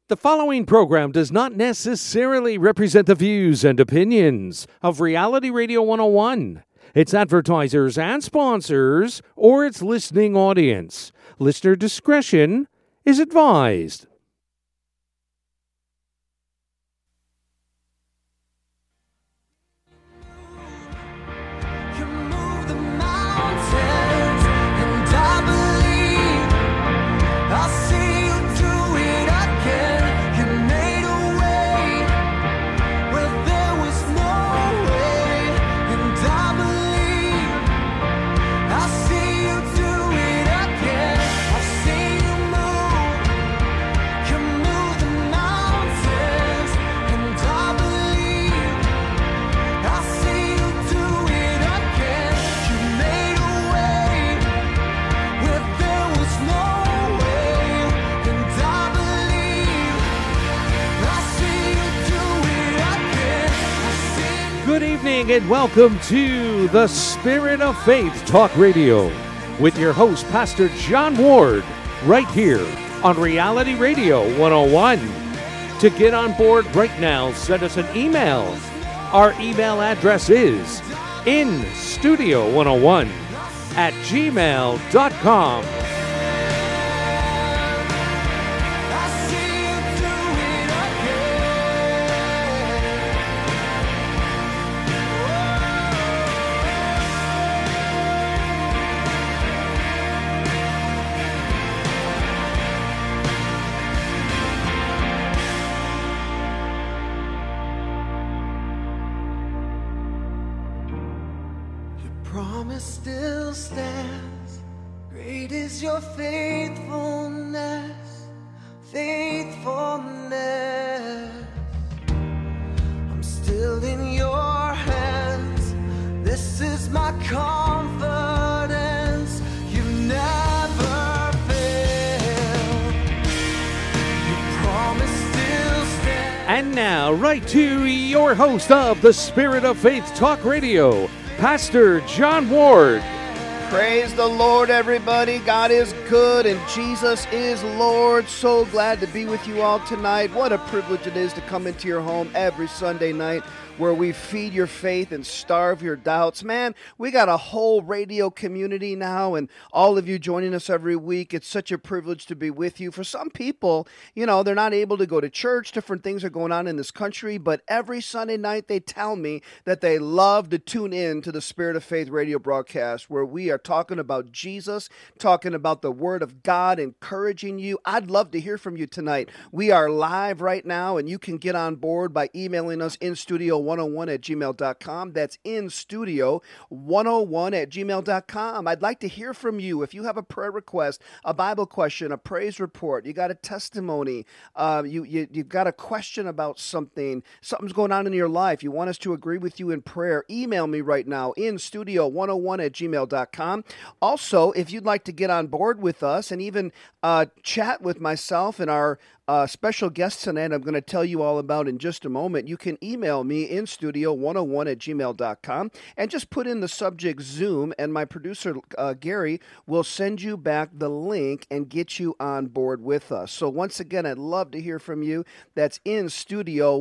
The following program does not necessarily represent the views and opinions of Reality Radio 101, its advertisers and sponsors, or its listening audience. Listener discretion is advised. Good evening and welcome to the Spirit of Faith Talk Radio with your host, Pastor John Ward, right here on Reality Radio 101. To get on board right now, send us an email. Our email address is instudio101@gmail.com. Still stands. Great is your faithfulness, faithfulness. I'm still in your hands. This is my confidence. You never fail. Your promise still stands. And now, right to your host of the Spirit of Faith Talk Radio, Pastor John Ward. Praise the Lord, everybody. God is good and Jesus is Lord. So glad to be with you all tonight. What a privilege it is to come into your home every Sunday night where we feed your faith and starve your doubts. Man, we got a whole radio community now and all of you joining us every week. It's such a privilege to be with you. For some people, you know, they're not able to go to church. Different things are going on in this country, but every Sunday night they tell me that they love to tune in to the Spirit of Faith radio broadcast where we are talking about Jesus, talking about the Word of God, encouraging you. I'd love to hear from you tonight. We are live right now and you can get on board by emailing us in studio 101@gmail.com. That's in studio 101@gmail.com. I'd like to hear from you. If you have a prayer request, a Bible question, a praise report, you got a testimony, you've got a question about something's going on in your life, you want us to agree with you in prayer, email me right now in studio 101@gmail.com. Also, if you'd like to get on board with us and even chat with myself and our special guest tonight, I'm going to tell you all about in just a moment. You can email me in studio 101@gmail.com and just put in the subject Zoom, and my producer Gary will send you back the link and get you on board with us. So once again, I'd love to hear from you. That's in studio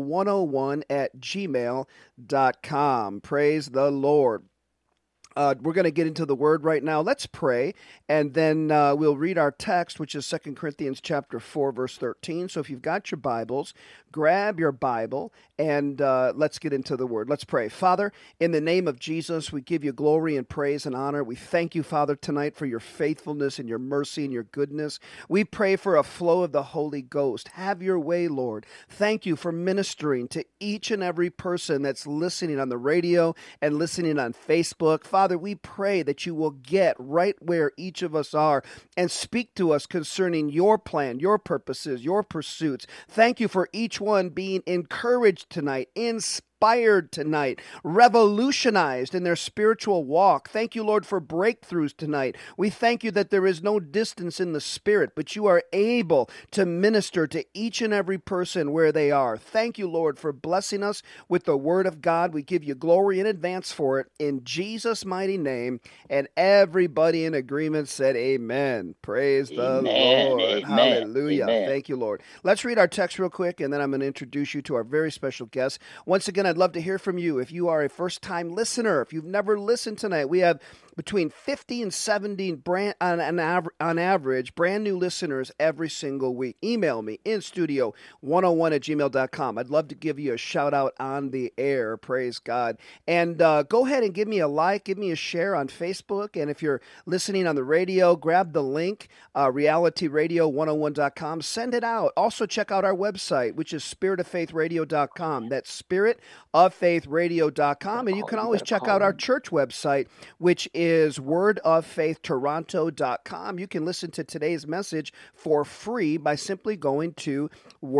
101@gmail.com. Praise the Lord. We're going to get into the Word right now. Let's pray, and then we'll read our text, which is 2 Corinthians chapter 4, verse 13. So if you've got your Bibles, grab your Bible, and let's get into the Word. Let's pray. Father, in the name of Jesus, we give you glory and praise and honor. We thank you, Father, tonight for your faithfulness and your mercy and your goodness. We pray for a flow of the Holy Ghost. Have your way, Lord. Thank you for ministering to each and every person that's listening on the radio and listening on Facebook. Father, we pray that you will get right where each of us are and speak to us concerning your plan, your purposes, your pursuits. Thank you for each one being encouraged tonight, inspired inspired tonight, revolutionized in their spiritual walk. Thank you, Lord, for breakthroughs tonight. We thank you that there is no distance in the Spirit, but you are able to minister to each and every person where they are. Thank you, Lord, for blessing us with the Word of God. We give you glory in advance for it in Jesus' mighty name. And everybody in agreement said amen. Praise the Lord. Amen. Hallelujah. Amen. Thank you, Lord. Let's read our text real quick, and then I'm going to introduce you to our very special guest. Once again, I'd love to hear from you. If you are a first-time listener, if you've never listened tonight, we have between 50 and 70 on average, brand new listeners every single week. Email me in studio 101@gmail.com. I'd love to give you a shout out on the air. Praise God. And go ahead and give me a like, give me a share on Facebook. And if you're listening on the radio, grab the link, realityradio101.com. Send it out. Also check out our website, which is spiritoffaithradio.com. That's spiritoffaithradio.com. And you can always check out our church website, which is wordoffaithtoronto.com. You can listen to today's message for free by simply going to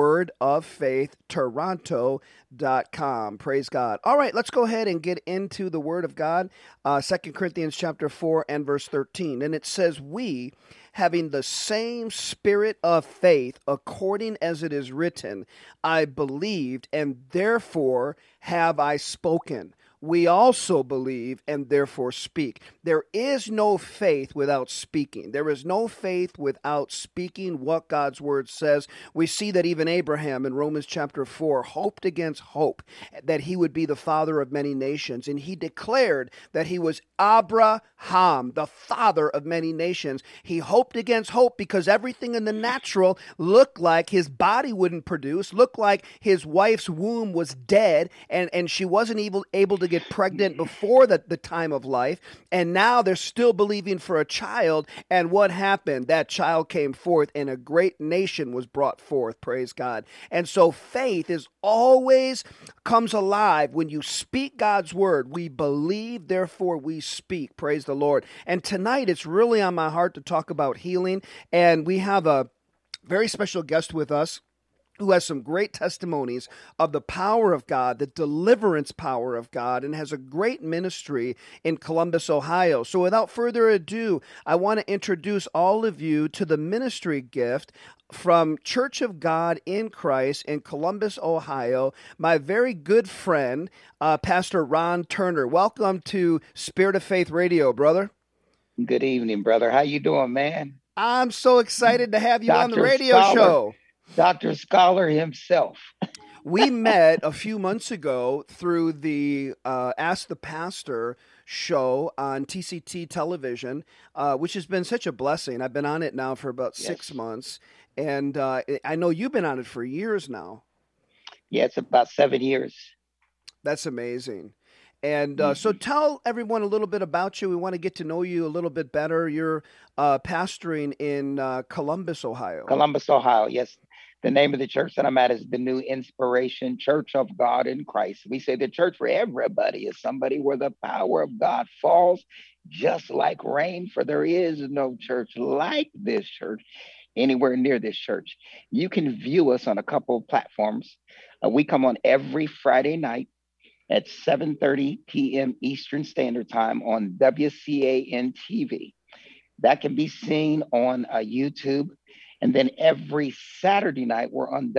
wordoffaithtoronto.com. Praise God. All right, let's go ahead and get into the Word of God. 2 Corinthians chapter 4 and verse 13. And it says, we, having the same spirit of faith, according as it is written, I believed, and therefore have I spoken. We also believe and therefore speak. There is no faith without speaking. There is no faith without speaking what God's word says. We see that even Abraham in Romans chapter 4 hoped against hope that he would be the father of many nations. And he declared that he was Abraham, the father of many nations. He hoped against hope because everything in the natural looked like his body wouldn't produce, looked like his wife's womb was dead, and she wasn't able to get pregnant before the time of life, and now they're still believing for a child. And what happened? That child came forth, and a great nation was brought forth. Praise God. And so faith is always comes alive when you speak God's word. We believe, therefore we speak. Praise the Lord. And tonight it's really on my heart to talk about healing, and we have a very special guest with us who has some great testimonies of the power of God, the deliverance power of God, and has a great ministry in Columbus, Ohio. So without further ado, I want to introduce all of you to the ministry gift from Church of God in Christ in Columbus, Ohio, my very good friend, Pastor Ron Turner. Welcome to Spirit of Faith Radio, brother. Good evening, brother. How you doing, man? I'm so excited to have you on the Dr. radio Scholar. show. Dr. Scholar himself. We met a few months ago through the Ask the Pastor show on TCT television, which has been such a blessing. I've been on it now for about 6 months, and I know you've been on it for years now. Yeah, it's about 7 years. That's amazing. And so tell everyone a little bit about you. We want to get to know you a little bit better. You're pastoring in Columbus, Ohio. Columbus, Ohio, yes. The name of the church that I'm at is the New Inspiration Church of God in Christ. We say the church for everybody is somebody where the power of God falls just like rain, for there is no church like this church anywhere near this church. You can view us on a couple of platforms. We come on every Friday night at 7:30 p.m. Eastern Standard Time on WCAN TV. That can be seen on YouTube. And then every Saturday night, we're on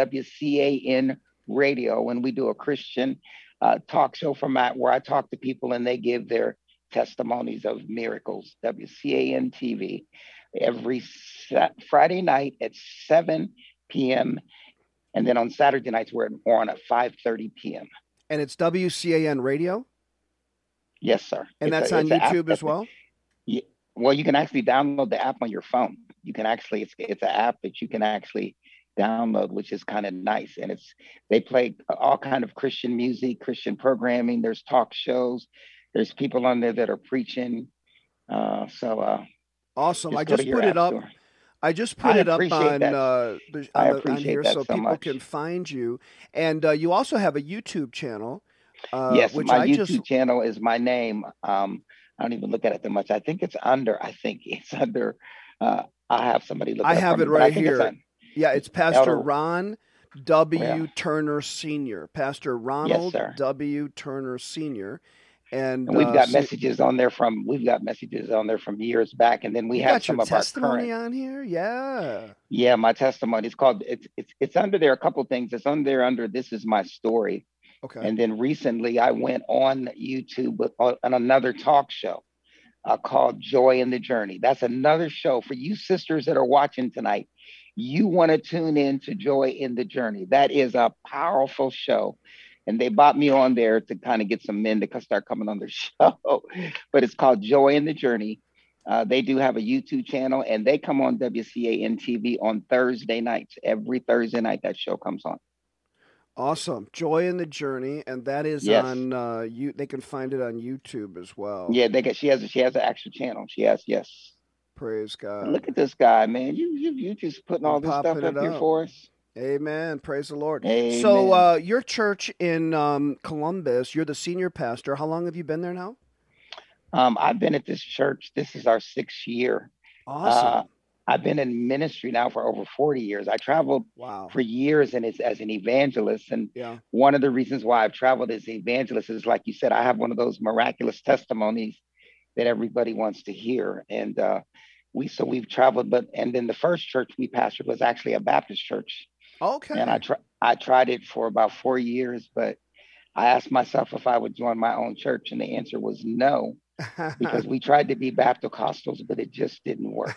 WCAN Radio, and we do a Christian talk show format where I talk to people and they give their testimonies of miracles. WCAN TV every Friday night at 7 p.m. And then on Saturday nights, we're on at 5:30 p.m. And it's WCAN Radio? Yes, sir. And that's on YouTube as well? Yeah. Well, you can actually download the app on your phone. You can actually, it's an app that you can actually download, which is kind of nice. And they play all kind of Christian music, Christian programming. There's talk shows. There's people on there that are preaching. Awesome. I just put it up. I just put it up on here so people can find you. And you also have a YouTube channel. Yes, my YouTube channel is my name. I don't even look at it that much. I think it's under. I have somebody look. I have it right here. Yeah, it's Pastor Ron W. Well, Turner Sr., Pastor yes, Ronald sir. W. Turner Sr. And And we've got messages on there from years back, and then we you have got your some of our testimony current. on here? Yeah. Yeah, my testimony. It's under there. A couple things. It's under there under This Is My Story. Okay. And then recently I went on YouTube on another talk show called Joy in the Journey. That's another show for you sisters that are watching tonight. You want to tune in to Joy in the Journey. That is a powerful show. And they brought me on there to kind of get some men to start coming on their show. But it's called Joy in the Journey. They do have a YouTube channel, and they come on WCAN TV on Thursday nights. Every Thursday night, that show comes on. Awesome. Joy in the Journey, and that is Yes. on you. They can find it on YouTube as well. Yeah, she has an actual channel. She has, yes. Praise God. Look at this guy, man. You just putting all this stuff popping up it here up. for us. Amen. Praise the Lord. Amen. So your church in Columbus, you're the senior pastor. How long have you been there now? I've been at this church. This is our 6th year. Awesome. I've been in ministry now for over 40 years. I traveled Wow. for years and it's as an evangelist. And Yeah. one of the reasons why I've traveled as an evangelist is, like you said, I have one of those miraculous testimonies that everybody wants to hear. And we've traveled, and then the first church we pastored was actually a Baptist church. Okay. And I tried it for about 4 years, but I asked myself if I would join my own church, and the answer was no, because we tried to be Baptist-Costals, but it just didn't work.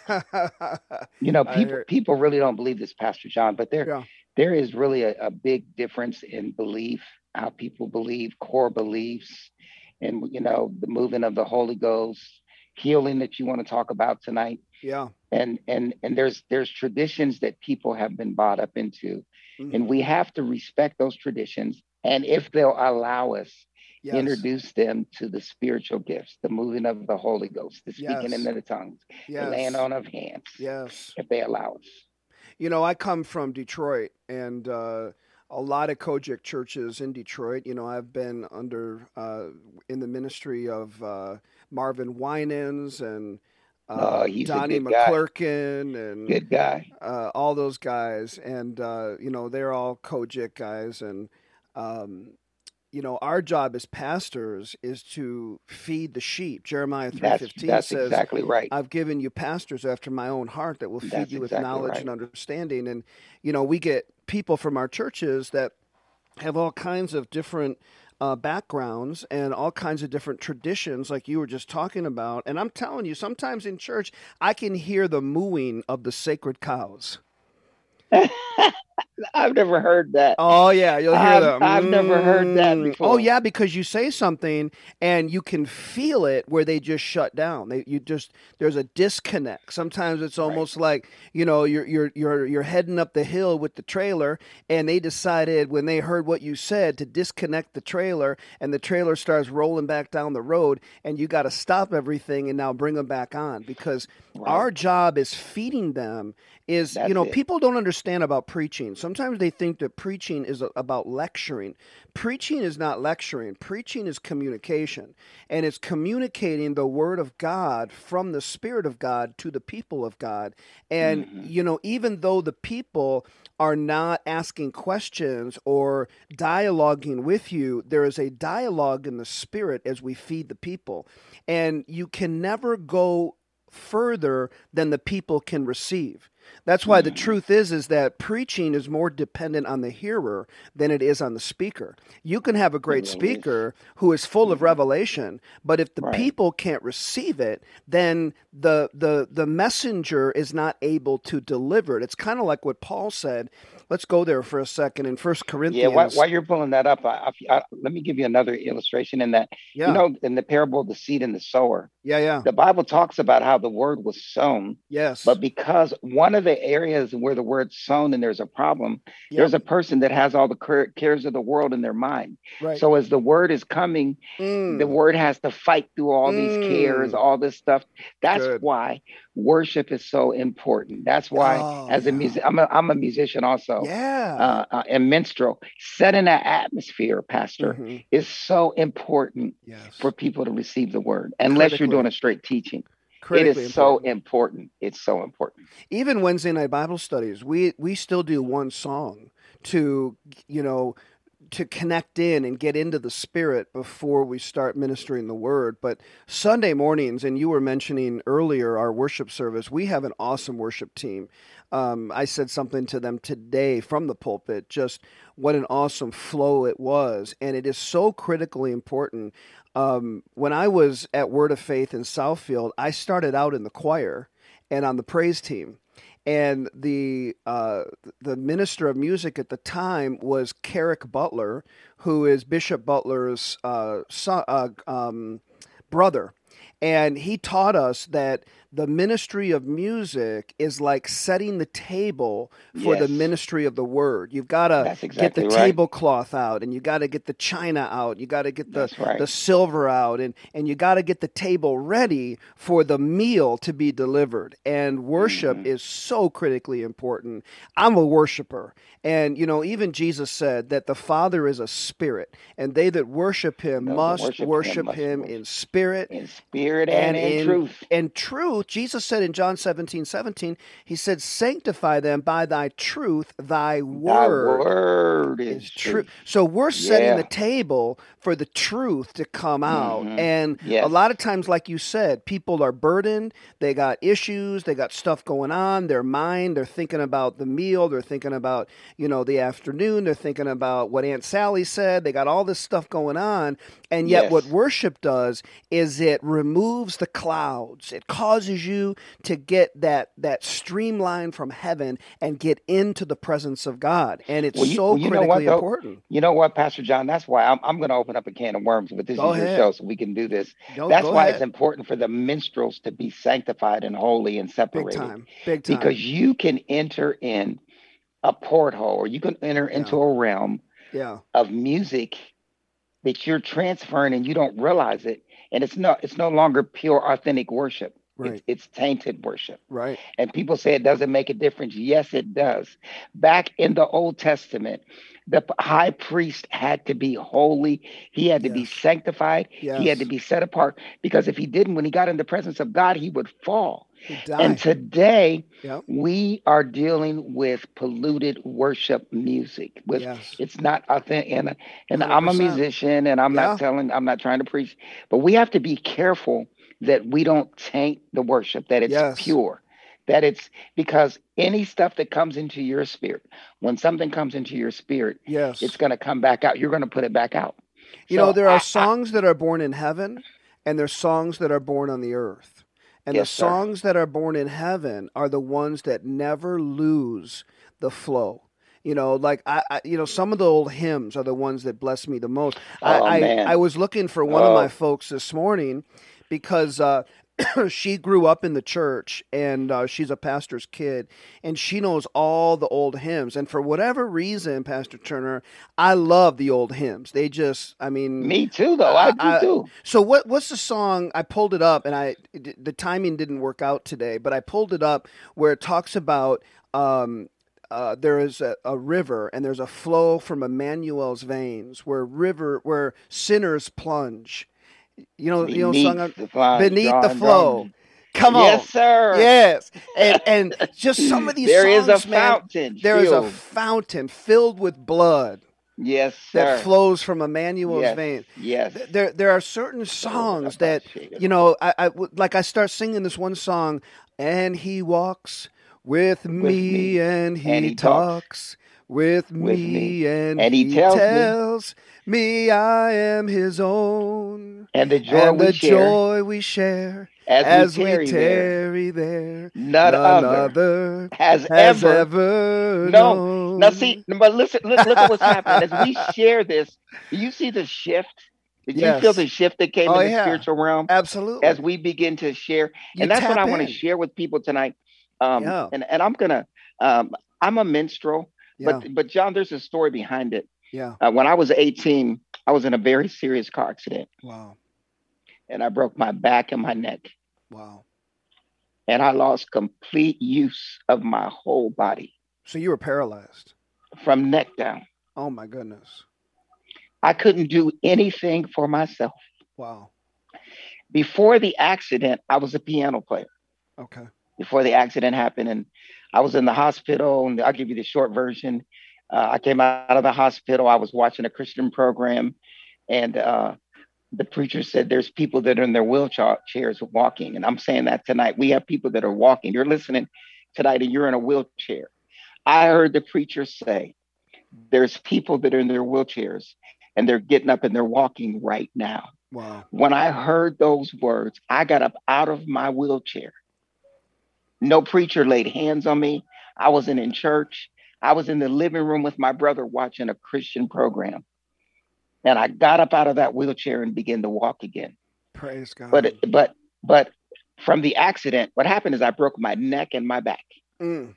People really don't believe this, Pastor John, but there is really a big difference in belief, how people believe, core beliefs, and the moving of the Holy Ghost, healing that you want to talk about tonight. Yeah. And there's traditions that people have been bought up into, and we have to respect those traditions. And if they'll allow us, Yes. introduce them to the spiritual gifts, the moving of the Holy Ghost, the speaking Yes. in the tongues, Yes. the laying on of hands. Yes. If they allow us. I come from Detroit, and a lot of Kojic churches in Detroit. I've been under in the ministry of Marvin Winans and He's a Donnie good guy. McClurkin and Good guy. all those guys, and they're all Kojic guys, and our job as pastors is to feed the sheep. Jeremiah 3:15 That's says, exactly right. I've given you pastors after my own heart that will feed That's you with exactly knowledge right. and understanding. And, we get people from our churches that have all kinds of different backgrounds and all kinds of different traditions like you were just talking about. And I'm telling you, sometimes in church, I can hear the mooing of the sacred cows. I've never heard that. Oh, yeah, you'll hear them. I've never heard that before. Oh, yeah, because you say something and you can feel it where they just shut down. There's a disconnect. Sometimes it's almost like, you're heading up the hill with the trailer, and they decided when they heard what you said to disconnect the trailer, and the trailer starts rolling back down the road, and you got to stop everything and now bring them back on, because our job is feeding them. People don't understand about preaching. Sometimes they think that preaching is about lecturing. Preaching is not lecturing. Preaching is communication. And it's communicating the word of God from the Spirit of God to the people of God. And, even though the people are not asking questions or dialoguing with you, there is a dialogue in the Spirit as we feed the people. And you can never go further than the people can receive. That's why the truth is that preaching is more dependent on the hearer than it is on the speaker. You can have a great speaker who is full of revelation, but if the people can't receive it, then the messenger is not able to deliver it. It's kind of like what Paul said. Let's go there for a second in 1 Corinthians. Yeah, while you're pulling that up, let me give you another illustration in that. In the parable of the seed and the sower, the Bible talks about how the word was sown. Yes. But because one of the areas where the word's sown and there's a problem, there's a person that has all the cares of the world in their mind. Right. So as the word is coming, the word has to fight through all these cares, all this stuff. That's why worship is so important. That's why, as a musician, I'm a musician also. And minstrel, setting that atmosphere, Pastor, is so important for people to receive the word, unless you're doing a straight teaching. It is so important. It's so important. Even Wednesday night Bible studies, we still do one song to, you know, to connect in and get into the spirit before we start ministering the word. But Sunday mornings, and you were mentioning earlier our worship service, we have an awesome worship team. I said something to them today from the pulpit, just what an awesome flow it was. And it is so critically important. When I was at Word of Faith in Southfield, I started out in the choir and on the praise team. And the minister of music at the time was Carrick Butler, who is Bishop Butler's brother. And he taught us that the ministry of music is like setting the table for the Yes, ministry of the word. You've got to that's get the exactly right. tablecloth out, and you got to get the china out. You got to get That's the right. silver out, and you got to get the table ready for the meal to be delivered. And worship Hmm. is so critically important. I'm a worshiper. And, you know, even Jesus said that the Father is a spirit, and they that worship him Those that must worship him worship must him in worship spirit in spirit and and in truth. truth. Jesus said in John 17:17, he said, sanctify them by thy truth, thy Thy word word is is true. truth. So we're setting the Yeah. table for the truth to come out. Hmm. And a Yes. lot of times, like you said, people are burdened. They got issues. They got stuff going on. Their mind, they're thinking about the meal. They're thinking about, you know, the afternoon. They're thinking about what Aunt Sally said. They got all this stuff going on. And yet what Yes. worship does is it removes the clouds. It causes you to get that streamline from heaven and get into the presence of God. And it's so You know what critically though? important. You know what, Pastor John? That's why I'm going to open up a can of worms, but this Go is your ahead. show, so we can do this. No, That's go why it's ahead. important for the minstrels to be sanctified and holy and Big separated, time. Big because time. you can enter in a porthole, or you can enter Yeah. into a realm Yeah. of music that you're transferring and you don't realize it, and it's no longer pure authentic worship. Right. It's tainted worship. Right. And people say it doesn't make a difference. Yes, it does. Back in the Old Testament, the high priest had to be holy. He had to be Yes. sanctified. He had to Yes. be set apart, because if he didn't, when he got in the presence of God, he would fall. He'd And die. today, Yep. we are dealing with polluted worship music. With Yes. It's not authentic. And I'm a 100%. musician, and I'm Yeah. not trying to preach, but we have to be careful that we don't taint the worship, that it's Yes. pure, that it's, because any stuff that comes into your spirit, when something comes into your spirit, it's Yes. going to come back out. You're going to put it back out. You know, So there are songs that are born in heaven, and there's songs that are born on the earth. And the yes, sir. songs that are born in heaven are the ones that never lose the flow. You know, like you know, some of the old hymns are the ones that bless me the most. Oh I man. was looking for one of my Oh, folks this morning because she grew up in the church, and she's a pastor's kid, and she knows all the old hymns. And for whatever reason, Pastor Turner, I love the old hymns. They just, I mean, me too, though. I do I too. so what's the song? I pulled it up, and the timing didn't work out today, but I pulled it up where it talks about there is a river, and there's a flow from Emmanuel's veins where sinners plunge. You know, song Beneath the flies, beneath the drawing, flow. drawing. Come on, Yes, sir. yes, and just some of these There is a songs, man. fountain There is a filled. fountain filled with blood Yes, that sir. flows from Emmanuel's Yes, vein. yes. There are certain songs that, you know, like I start singing this one song, and he walks with With me, me, and and he he talks talks with with me, me, and and he he tells me, tells me I am his own, and the joy and we the share joy we share as we as we tarry there, tarry there, none none other other has has ever ever known. Now, see, known. but listen, look at what's happening as we share this. Do you see the shift? Did you feel the Yes. shift that came Oh, in the yeah. spiritual realm as Absolutely. we begin to share? You And that's what tap I want to in. share with people tonight. Yeah. And I'm gonna, I'm a minstrel, Yeah. but John, there's a story behind it. Yeah. When I was 18, I was in a very serious car accident, Wow. and I broke my back and my neck, Wow. and I lost complete use of my whole body So you were paralyzed. from neck down. Oh my goodness. I couldn't do anything for myself. Wow. Before the accident, I was a piano player. Okay. Before the accident happened, and I was in the hospital, and I'll give you the short version. I came out of the hospital. I was watching a Christian program, and the preacher said there's people that are in their wheelchairs walking. And I'm saying that tonight. We have people that are walking. You're listening tonight and you're in a wheelchair. I heard the preacher say there's people that are in their wheelchairs and they're getting up and they're walking right now. Wow. When I heard those words, I got up out of my wheelchair. No preacher laid hands on me. I wasn't in church. I was in the living room with my brother watching a Christian program. And I got up out of that wheelchair and began to walk again. Praise God. But from the accident, what happened is I broke my neck and my back. Mm.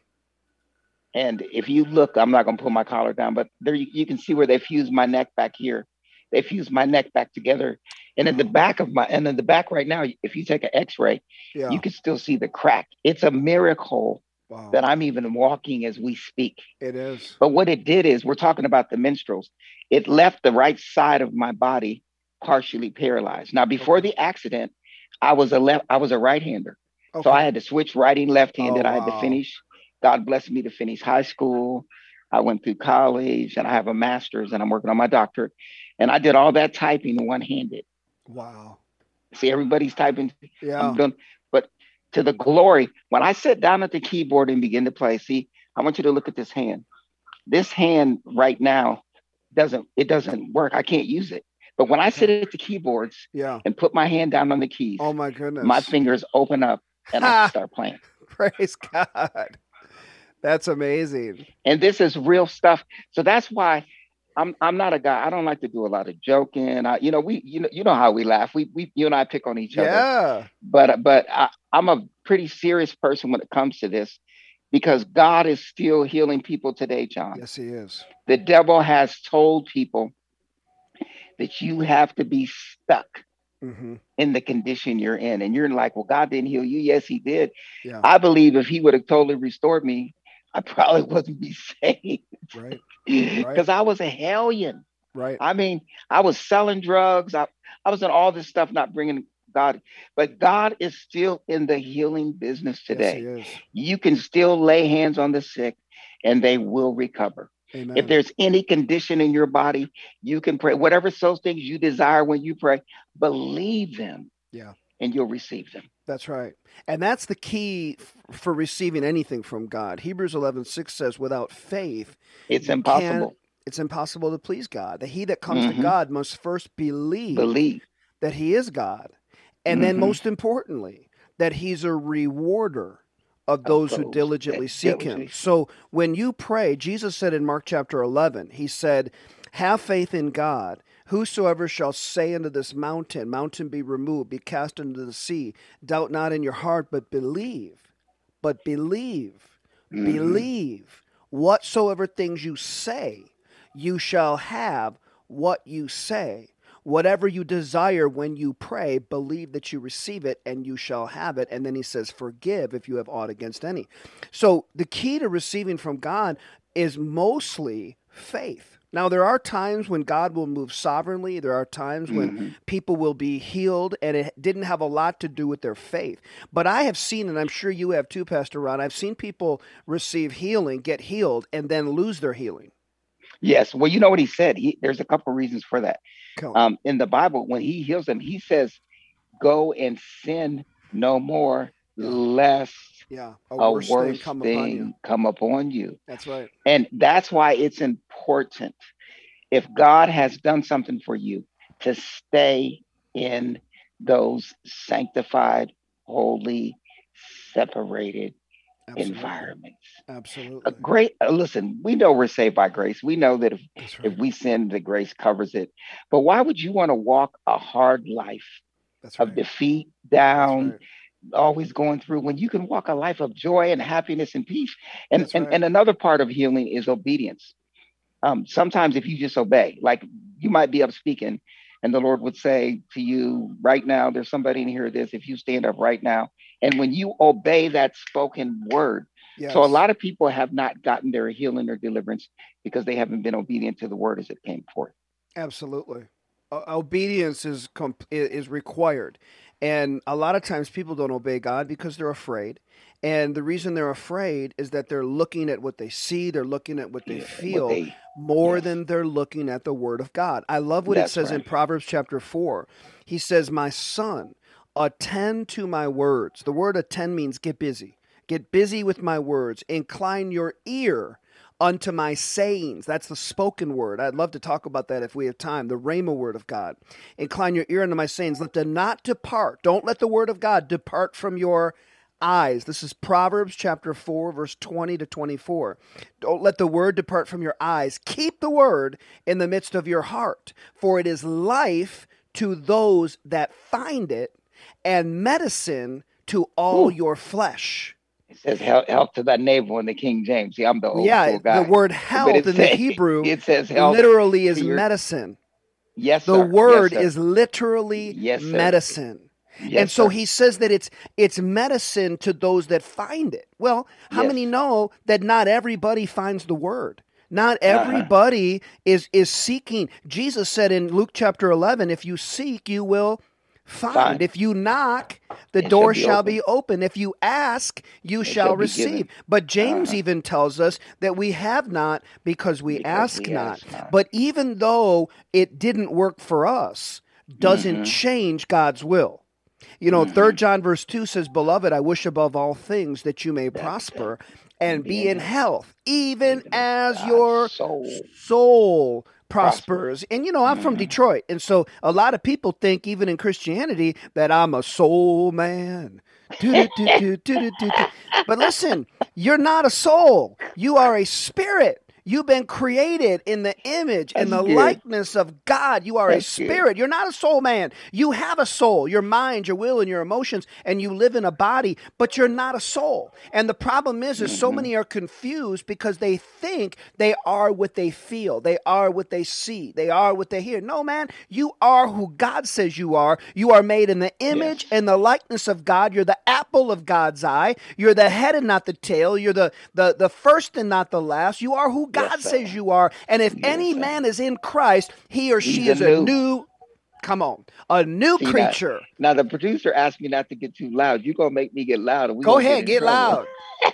And if you look, I'm not going to pull my collar down, but there you can see where they fused my neck back here. They fused my neck back together. And in the back right now, if you take an x-ray, you can still see the crack. It's a miracle that I'm even walking as we speak. It is. But what it did is, we're talking about the minstrels. It left the right side of my body partially paralyzed. Now, before the accident, I was a right-hander. Okay. So I had to switch righting left-handed. Oh, I had to finish. God blessed me to finish high school. I went through college and I have a master's and I'm working on my doctorate. And I did all that typing one-handed. Wow. See, everybody's typing. Yeah. But to the glory, when I sit down at the keyboard and begin to play, see, I want you to look at this hand. This hand right now doesn't work. I can't use it. But when I sit at the keyboards and put my hand down on the keys, oh my goodness, my fingers open up and I start playing. Praise God. That's amazing. And this is real stuff. So that's why I'm not a guy. I don't like to do a lot of joking. You know how we laugh. You and I pick on each other. Yeah. But I'm a pretty serious person when it comes to this, because God is still healing people today, John. Yes, he is. The devil has told people that you have to be stuck in the condition you're in. And you're like, well, God didn't heal you. Yes, he did. Yeah. I believe if he would have totally restored me, I probably wouldn't be saved. Right. Because I was a hellion. Right. I mean, I was selling drugs. I was in all this stuff, not bringing God. But God is still in the healing business today. Yes, he is. You can still lay hands on the sick and they will recover. Amen. If there's any condition in your body, you can pray. Whatever those things you desire when you pray, believe them. Yeah. And you'll receive them. That's right. And that's the key for receiving anything from God. Hebrews 11:6 says, without faith, it's impossible. It's impossible to please God. That he that comes to God must first believe that he is God. And then most importantly, that he's a rewarder of those who diligently seek him. So when you pray, Jesus said in Mark chapter 11, he said, have faith in God. Whosoever shall say unto this mountain be removed, be cast into the sea, doubt not in your heart, but believe. Believe whatsoever things you say, you shall have what you say. Whatever you desire when you pray, believe that you receive it and you shall have it. And then he says, forgive if you have aught against any. So the key to receiving from God is mostly faith. Now, there are times when God will move sovereignly. There are times when people will be healed, and it didn't have a lot to do with their faith. But I have seen, and I'm sure you have too, Pastor Ron, I've seen people receive healing, get healed, and then lose their healing. Yes. Well, you know what he said? There's a couple of reasons for that. In the Bible, when he heals them, he says, go and sin no more, lest a worse thing come upon you. That's right. And that's why it's important, if God has done something for you, to stay in those sanctified, holy, separated environments. Absolutely. Listen, we know we're saved by grace. We know that if we sin, the grace covers it. But why would you want to walk a hard life of defeat, down, always going through, when you can walk a life of joy and happiness and peace? And another part of healing is obedience. Sometimes if you just obey, like you might be up speaking and the Lord would say to you right now, there's somebody in here, if you stand up right now, and when you obey that spoken word. So a lot of people have not gotten their healing or deliverance because they haven't been obedient to the word as it came forth. Absolutely. Obedience is required. And a lot of times people don't obey God because they're afraid. And the reason they're afraid is that they're looking at what they see, they're looking at what they feel more than they're looking at the word of God. I love what it says in Proverbs chapter 4. He says, my son, attend to my words. The word attend means get busy. Get busy with my words. Incline your ear unto my sayings. That's the spoken word. I'd love to talk about that if we have time. The Rhema word of God. Incline your ear unto my sayings. Let them not depart. Don't let the word of God depart from your eyes. This is Proverbs chapter 4, verse 20 to 24. Don't let the word depart from your eyes. Keep the word in the midst of your heart, for it is life to those that find it and medicine to all your flesh. It says help to thy neighbor in the King James. See, I'm the old school guy. The word health in the Hebrew it says health literally is medicine. Yes, the sir. word Yes, sir. is literally medicine. Yes, and so sir. he says that it's medicine to those that find it. Well, how many know that not everybody finds the word? Not everybody is seeking. Jesus said in Luke chapter 11, if you seek, you will find. If you knock, the door shall be open. If you ask, you shall receive. But James even tells us that we have not because we ask not. But even though it didn't work for us, doesn't change God's will. You know, 3 John verse 2 says, beloved, I wish above all things that you may prosper and be in health, even as your soul prospers. And, you know, I'm from Detroit. And so a lot of people think, even in Christianity, that I'm a soul man. But listen, you're not a soul. You are a spirit. You've been created in the image and the likeness of God. You are a spirit. You're not a soul man. You have a soul, your mind, your will, and your emotions, and you live in a body, but you're not a soul. And the problem is so many are confused because they think they are what they feel. They are what they see. They are what they hear. No, man, you are who God says you are. You are made in the image and the likeness of God. You're the apple of God's eye. You're the head and not the tail. You're the first and not the last. You are who God says you are. And if any man is in Christ, he or she is a new creature. Now, the producer asked me not to get too loud. You're going to make me get loud. Go ahead, get loud.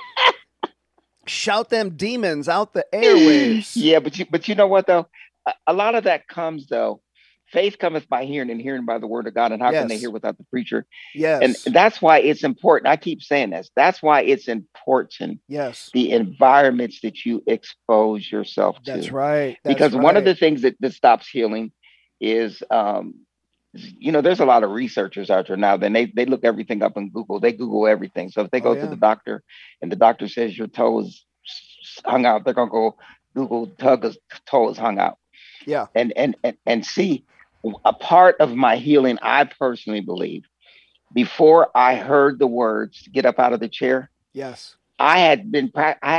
Shout them demons out the airwaves. Yeah, but you know what, though? A lot of that comes, though. Faith cometh by hearing, and hearing by the word of God. And how can they hear without the preacher? Yes. And that's why it's important. I keep saying this. That's why it's important. Yes. The environments that you expose yourself to. That's right. Because one of the things that stops healing is, you know, there's a lot of researchers out there now. Then they look everything up in Google. They Google everything. So if they go to the doctor and the doctor says your toe is hung out, they're going to go Google Tug's toe is hung out. Yeah. And see, a part of my healing, I personally believe, before I heard the words "get up out of the chair," I had been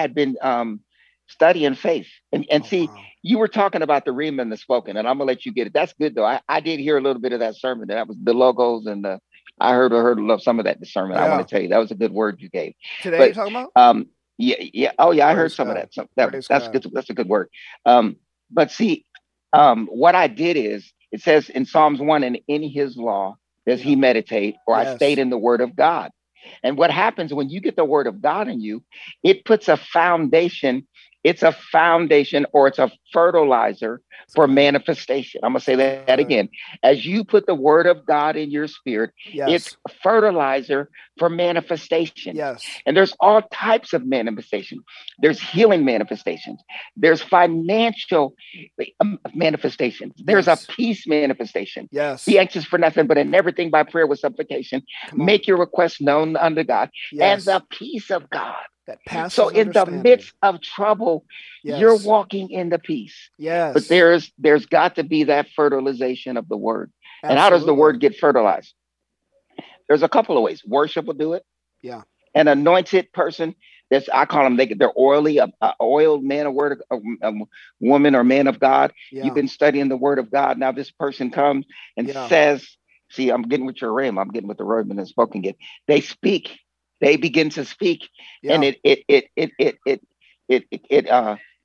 studying faith, and see, you were talking about the Rhema and the spoken, and I'm gonna let you get it. That's good though. I did hear a little bit of that sermon. That was the logos, and I heard some of that discernment. I want to tell you that was a good word you gave. Today you're talking about? Yeah. Oh yeah, I heard some of that. That's good. That's a good word. But see, what I did is, it says in Psalms 1, and in his law does he meditate, or I stayed in the word of God. And what happens when you get the word of God in you, it puts a foundation. It's a foundation, or it's a fertilizer for manifestation. I'm going to say that again. As you put the word of God in your spirit, it's a fertilizer for manifestation. Yes. And there's all types of manifestation. There's healing manifestations. There's financial manifestations. There's a peace manifestation. Yes. Be anxious for nothing, but in everything by prayer with supplication. Make your requests known unto God. And the peace of God. That passes so in the midst of trouble, you're walking in the peace. Yes. But there's got to be that fertilization of the word. Absolutely. And how does the word get fertilized? There's a couple of ways. Worship will do it. Yeah. An anointed person, I call them, they're oily, a oiled man of word, a woman or man of God. Yeah. You've been studying the word of God. Now this person comes and says, see, I'm getting with your ram. I'm getting with the Rodman and spoken get. They speak. They begin to speak, and it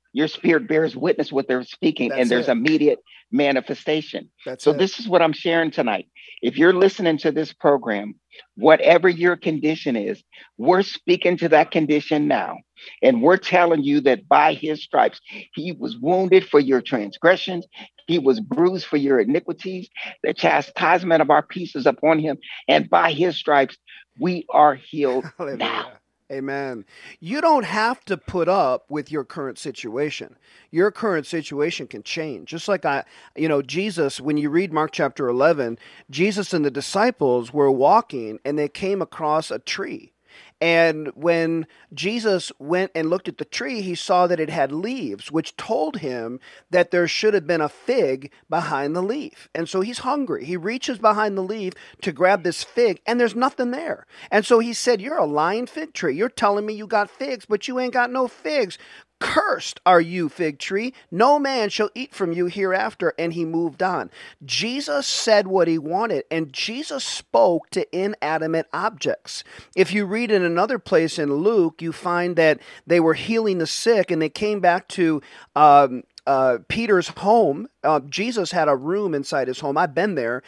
Your spirit bears witness what they're speaking, That's and there's it. immediate manifestation. That's So it. this is what I'm sharing tonight. If you're listening to this program, whatever your condition is, we're speaking to that condition now. And we're telling you that by his stripes, he was wounded for your transgressions. He was bruised for your iniquities. The chastisement of our peace is upon him. And by his stripes, we are healed now. Hallelujah. Amen. You don't have to put up with your current situation. Your current situation can change. Just like Jesus, when you read Mark chapter 11, Jesus and the disciples were walking and they came across a tree. And when Jesus went and looked at the tree, he saw that it had leaves, which told him that there should have been a fig behind the leaf. And so he's hungry. He reaches behind the leaf to grab this fig, and there's nothing there. And so he said, "You're a lying fig tree. You're telling me you got figs, but you ain't got no figs. Cursed are you, fig tree. No man shall eat from you hereafter." And he moved on. Jesus said what he wanted, and Jesus spoke to inanimate objects. If you read in another place in Luke, you find that they were healing the sick, and they came back to Peter's home. Jesus had a room inside his home. I've been there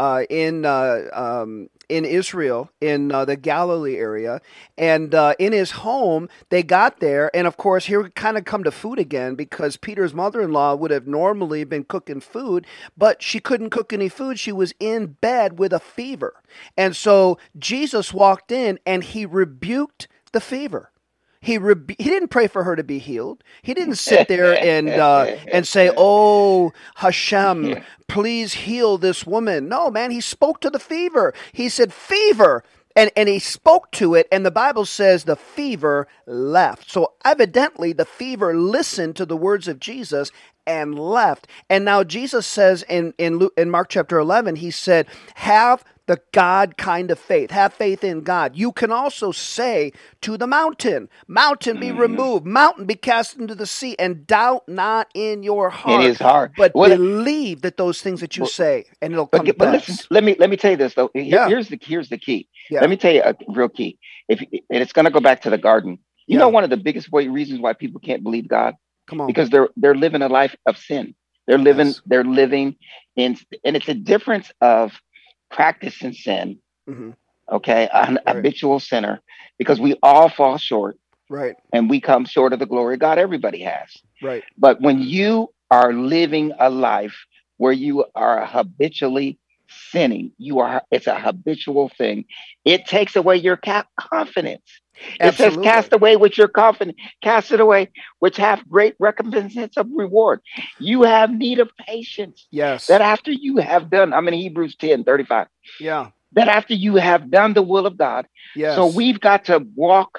in Israel, in the Galilee area, and in his home, they got there, and of course, here we kind of come to food again, because Peter's mother-in-law would have normally been cooking food, but she couldn't cook any food. She was in bed with a fever, and so Jesus walked in, and he rebuked the fever. He didn't pray for her to be healed. He didn't sit there and say, "Oh, Hashem, please heal this woman." No, man, he spoke to the fever. He said, "Fever." And he spoke to it, and the Bible says the fever left. So evidently the fever listened to the words of Jesus and left. And now Jesus says in Mark chapter 11, he said, "Have the God kind of faith. Have faith in God." You can also say to the mountain, "Mountain be removed, mountain be cast into the sea, and doubt not in your heart." In his heart. But believe that those things that you say, and it'll come to But pass. listen, let me tell you this though. Here's the key. Yeah. Let me tell you a real key. And it's going to go back to the garden. You know, one of the biggest reasons why people can't believe God, Come on. because they're living a life of sin. They're living in, and it's a difference of practicing sin. Mm-hmm. Okay, an habitual sinner, because we all fall short. Right. And we come short of the glory of God. Everybody has. Right. But when you are living a life where you are habitually sinning, it's a habitual thing. It takes away your confidence. Absolutely. It says, "Cast away with your confidence, cast it away, which have great recompense of reward." You have need of patience. Yes. That after you have done, I'm in Hebrews 10:35. Yeah. That after you have done the will of God. Yes. So we've got to walk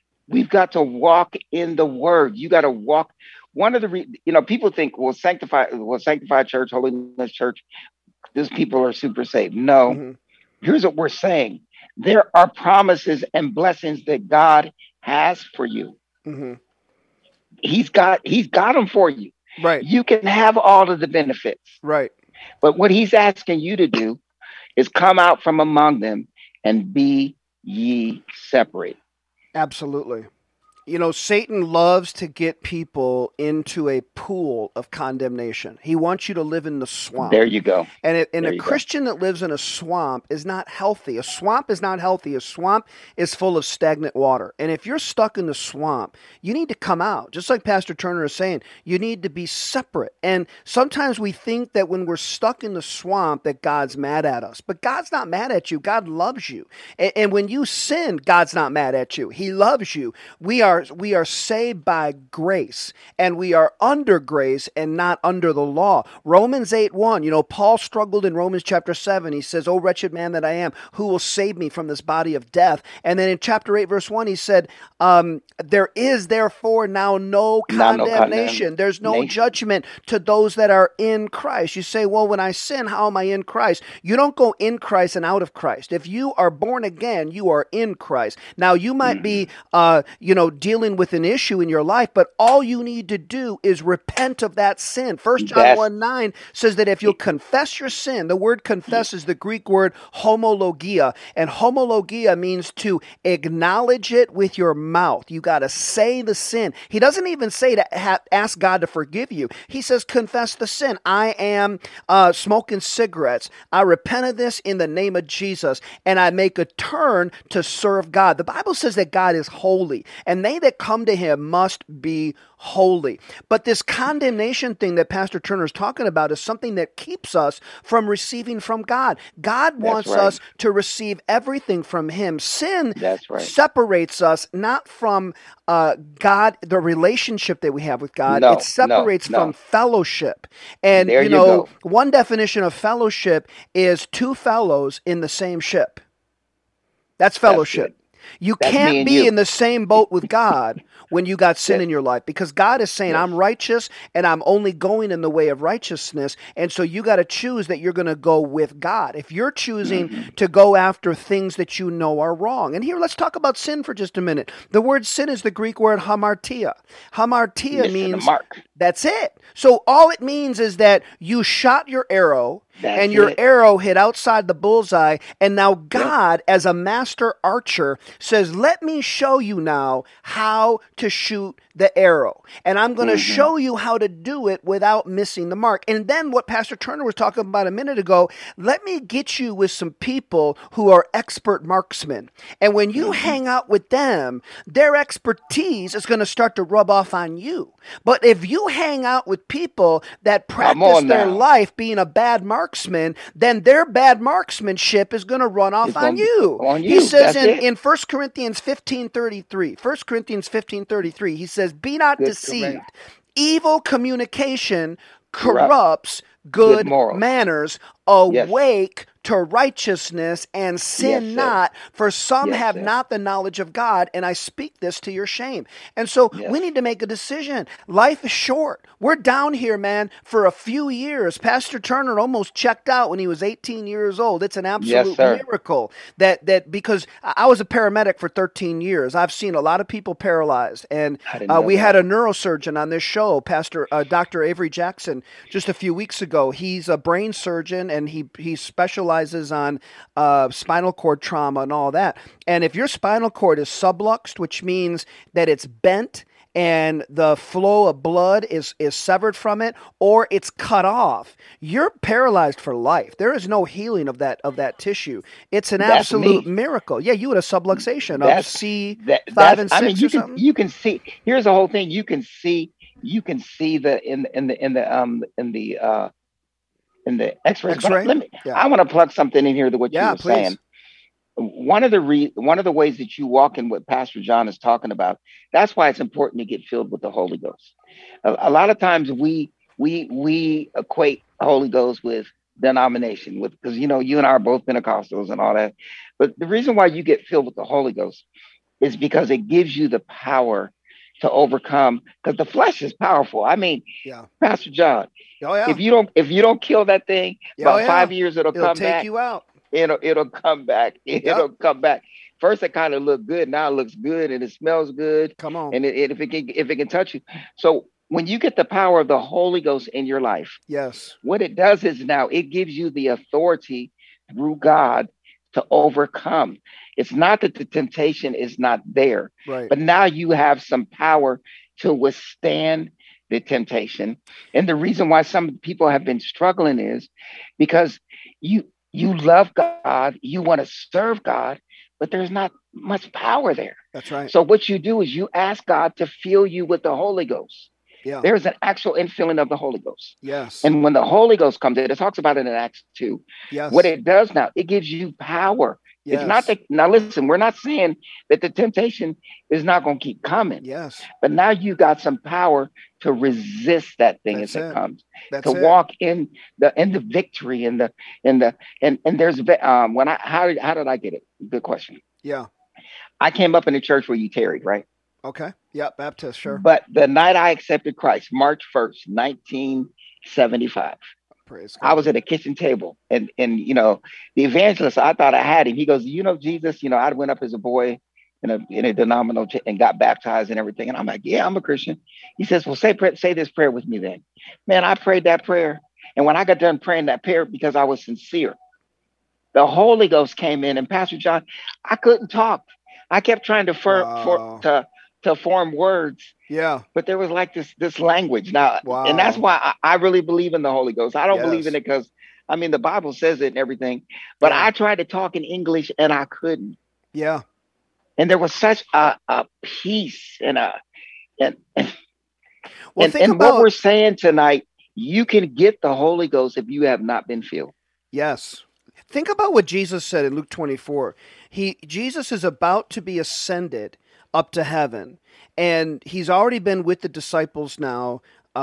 in the word. You got to walk. One of the people think, well, sanctified church, holiness church, these people are super saved. No. Mm-hmm. Here's what we're saying. There are promises and blessings that God has for you. Mm-hmm. He's got them for you. Right. You can have all of the benefits. Right. But what he's asking you to do is come out from among them and be ye separate. Absolutely. You know, Satan loves to get people into a pool of condemnation. He wants you to live in the swamp. There you go. And a Christian that lives in a swamp is not healthy. A swamp is not healthy. A swamp is full of stagnant water. And if you're stuck in the swamp, you need to come out. Just like Pastor Turner is saying, you need to be separate. And sometimes we think that when we're stuck in the swamp that God's mad at us. But God's not mad at you. God loves you. And when you sin, God's not mad at you. He loves you. We are saved by grace, and we are under grace and not under the law. Romans 8:1, Paul struggled in Romans chapter 7. He says, "O wretched man that I am, who will save me from this body of death?" And then in chapter 8, verse 1, he said, "There is therefore now no condemnation." There's no judgment to those that are in Christ. You say, "Well, when I sin, how am I in Christ?" You don't go in Christ and out of Christ. If you are born again, you are in Christ. Now, you might be, dealing with an issue in your life, but all you need to do is repent of that sin. 1 John That's 1:9 says that if you'll confess your sin, the word confess is the Greek word homologia, and homologia means to acknowledge it with your mouth. You got to say the sin. He doesn't even say to ask God to forgive you. He says confess the sin. I am smoking cigarettes. I repent of this in the name of Jesus, and I make a turn to serve God. The Bible says that God is holy, and they that come to him must be holy. But this condemnation thing that Pastor Turner is talking about is something that keeps us from receiving from God. God wants us to receive everything from him. Sin separates us not from God, the relationship that we have with God. It separates from fellowship. And, there you know, go. One definition of fellowship is two fellows in the same ship. That's fellowship. You can't be in the same boat with God when you got sin in your life, because God is saying, I'm righteous and I'm only going in the way of righteousness. And so you got to choose that you're going to go with God. If you're choosing to go after things that you know are wrong. And here, let's talk about sin for just a minute. The word sin is the Greek word hamartia. Hamartia means that's it. So all it means is that you shot your arrow and your arrow hit outside the bullseye. And now God, as a master archer, says, let me show you now how to shoot the arrow. And I'm going to show you how to do it without missing the mark. And then what Pastor Turner was talking about a minute ago, let me get you with some people who are expert marksmen. And when you hang out with them, their expertise is going to start to rub off on you. But if you hang out with people that practice their life being a bad marksman, then their bad marksmanship is going to run off on you. He says in 1 Corinthians 15:33, 1 Corinthians 15:33, he says, be not deceived. Evil communication corrupts good manners. Awake to righteousness and sin not, for some have not the knowledge of God, and I speak this to your shame. And so we need to make a decision. Life is short. We're down here, man, for a few years. Pastor Turner almost checked out when he was 18 years old. It's an absolute miracle that because I was a paramedic for 13 years. I've seen a lot of people paralyzed, and we had a neurosurgeon on this show, Dr. Avery Jackson, just a few weeks ago. He's a brain surgeon, and he specializes on spinal cord trauma and all that. And if your spinal cord is subluxed, which means that it's bent and the flow of blood is severed from it, or it's cut off, you're paralyzed for life. There is no healing of that tissue. It's an absolute miracle. Yeah, you had a subluxation of C5 and 6 or something. You can see. Here's the whole thing. You can see the in the X-ray. I want to plug something in here to what you were saying. One of the ways that you walk in what Pastor John is talking about, that's why it's important to get filled with the Holy Ghost. A lot of times we equate Holy Ghost with denomination, because you and I are both Pentecostals and all that. But the reason why you get filled with the Holy Ghost is because it gives you the power to overcome, because the flesh is powerful. I mean, Pastor John, if you don't kill that thing, about 5 years it'll come take back. You out. It'll come back. It'll come back. First, it kind of looked good. Now it looks good and it smells good. Come on. And if it can touch you. So when you get the power of the Holy Ghost in your life, what it does is now it gives you the authority through God to overcome. It's not that the temptation is not there, but now you have some power to withstand the temptation. And the reason why some people have been struggling is because you love God, you want to serve God, but there's not much power there. That's right. So what you do is you ask God to fill you with the Holy Ghost. Yeah. There's an actual infilling of the Holy Ghost. Yes. And when the Holy Ghost comes in, it talks about it in Acts 2. Yes. What it does now, it gives you power. Yes. It's not that, now listen, we're not saying that the temptation is not going to keep coming. Yes. But now you got some power to resist that thing as it comes. To walk in the victory and there's how did I get it? Good question. Yeah. I came up in a church where you tarried, right? Okay. Yeah, Baptist, sure. But the night I accepted Christ, March 1st, 1975. Praise God. I was at a kitchen table and the evangelist, I thought I had him. He goes, Jesus, I went up as a boy in a denominational and got baptized and everything. And I'm like, yeah, I'm a Christian. He says, well, say this prayer with me then. Man, I prayed that prayer. And when I got done praying that prayer, because I was sincere, the Holy Ghost came in. And Pastor John, I couldn't talk. I kept trying to form words. Yeah. But there was like this language now. Wow. And that's why I really believe in the Holy Ghost. I don't Yes. believe in it because, I mean, the Bible says it and everything. But Yeah. I tried to talk in English and I couldn't. Yeah. And there was such a peace and Well, and think what about we're saying tonight, you can get the Holy Ghost if you have not been filled. Yes. Think about what Jesus said in Luke 24. Jesus is about to be ascended up to heaven, and he's already been with the disciples now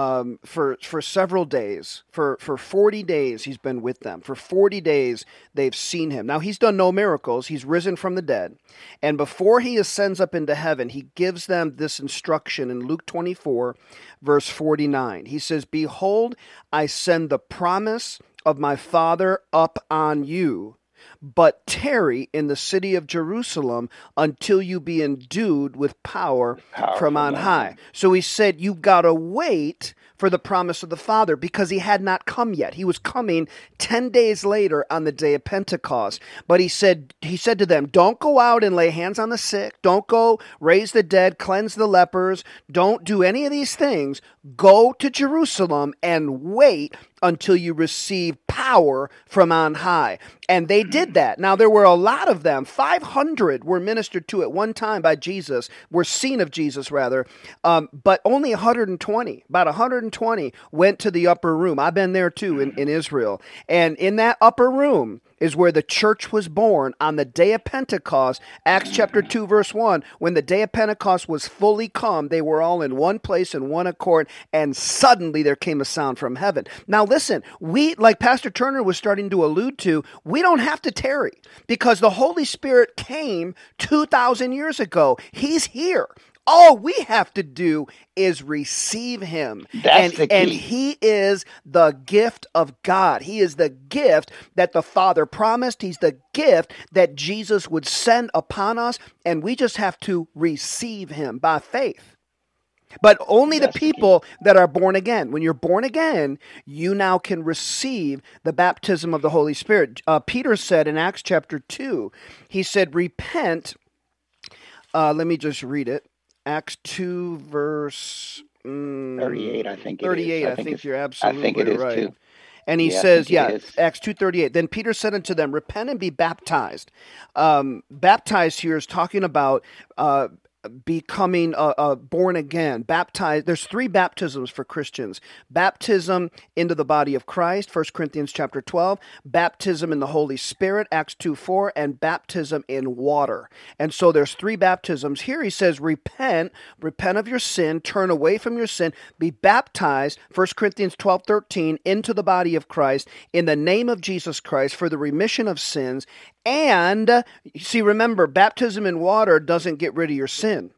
for several days. For 40 days he's been with them. For 40 days they've seen him. Now he's done no miracles. He's risen from the dead. And before he ascends up into heaven, he gives them this instruction in Luke 24, verse 49. He says, "Behold, I send the promise of my Father up on you, but tarry in the city of Jerusalem until you be endued with power from on high." So he said, you've got to wait for the promise of the Father because he had not come yet. He was coming 10 days later on the day of Pentecost. But he said to them, don't go out and lay hands on the sick. Don't go raise the dead, cleanse the lepers. Don't do any of these things. Go to Jerusalem and wait until you receive power from on high. And they did that. Now, there were a lot of them. 500 were ministered to at one time by Jesus, were seen of Jesus, rather. But only 120, about 120 went to the upper room. I've been there too in Israel. And in that upper room is where the church was born on the day of Pentecost. Acts chapter 2, verse 1, when the day of Pentecost was fully come, they were all in one place in one accord, and suddenly there came a sound from heaven. Now listen, we, like Pastor Turner was starting to allude to, we don't have to tarry because the Holy Spirit came 2,000 years ago. He's here. All we have to do is receive him. That's the key. And he is the gift of God. He is the gift that the Father promised. He's the gift that Jesus would send upon us. And we just have to receive him by faith. But only the people that are born again. When you're born again, you now can receive the baptism of the Holy Spirit. Peter said in Acts chapter 2, he said, repent. Let me just read it. Acts 2, verse 38, I think it 38, is. I think you're absolutely I think it is right. too. And he Yeah, I says, think it is. Acts 2:38. Then Peter said unto them, repent and be baptized. Baptized here is talking about becoming born again, baptized. There's 3 baptisms for Christians: baptism into the body of Christ, 1 Corinthians chapter 12, baptism in the Holy Spirit, Acts 2:4, and baptism in water. And so there's 3 baptisms. Here he says, repent of your sin, turn away from your sin, be baptized, 1 Corinthians 12:13, into the body of Christ, in the name of Jesus Christ, for the remission of sins. And, see, remember, baptism in water doesn't get rid of your sin.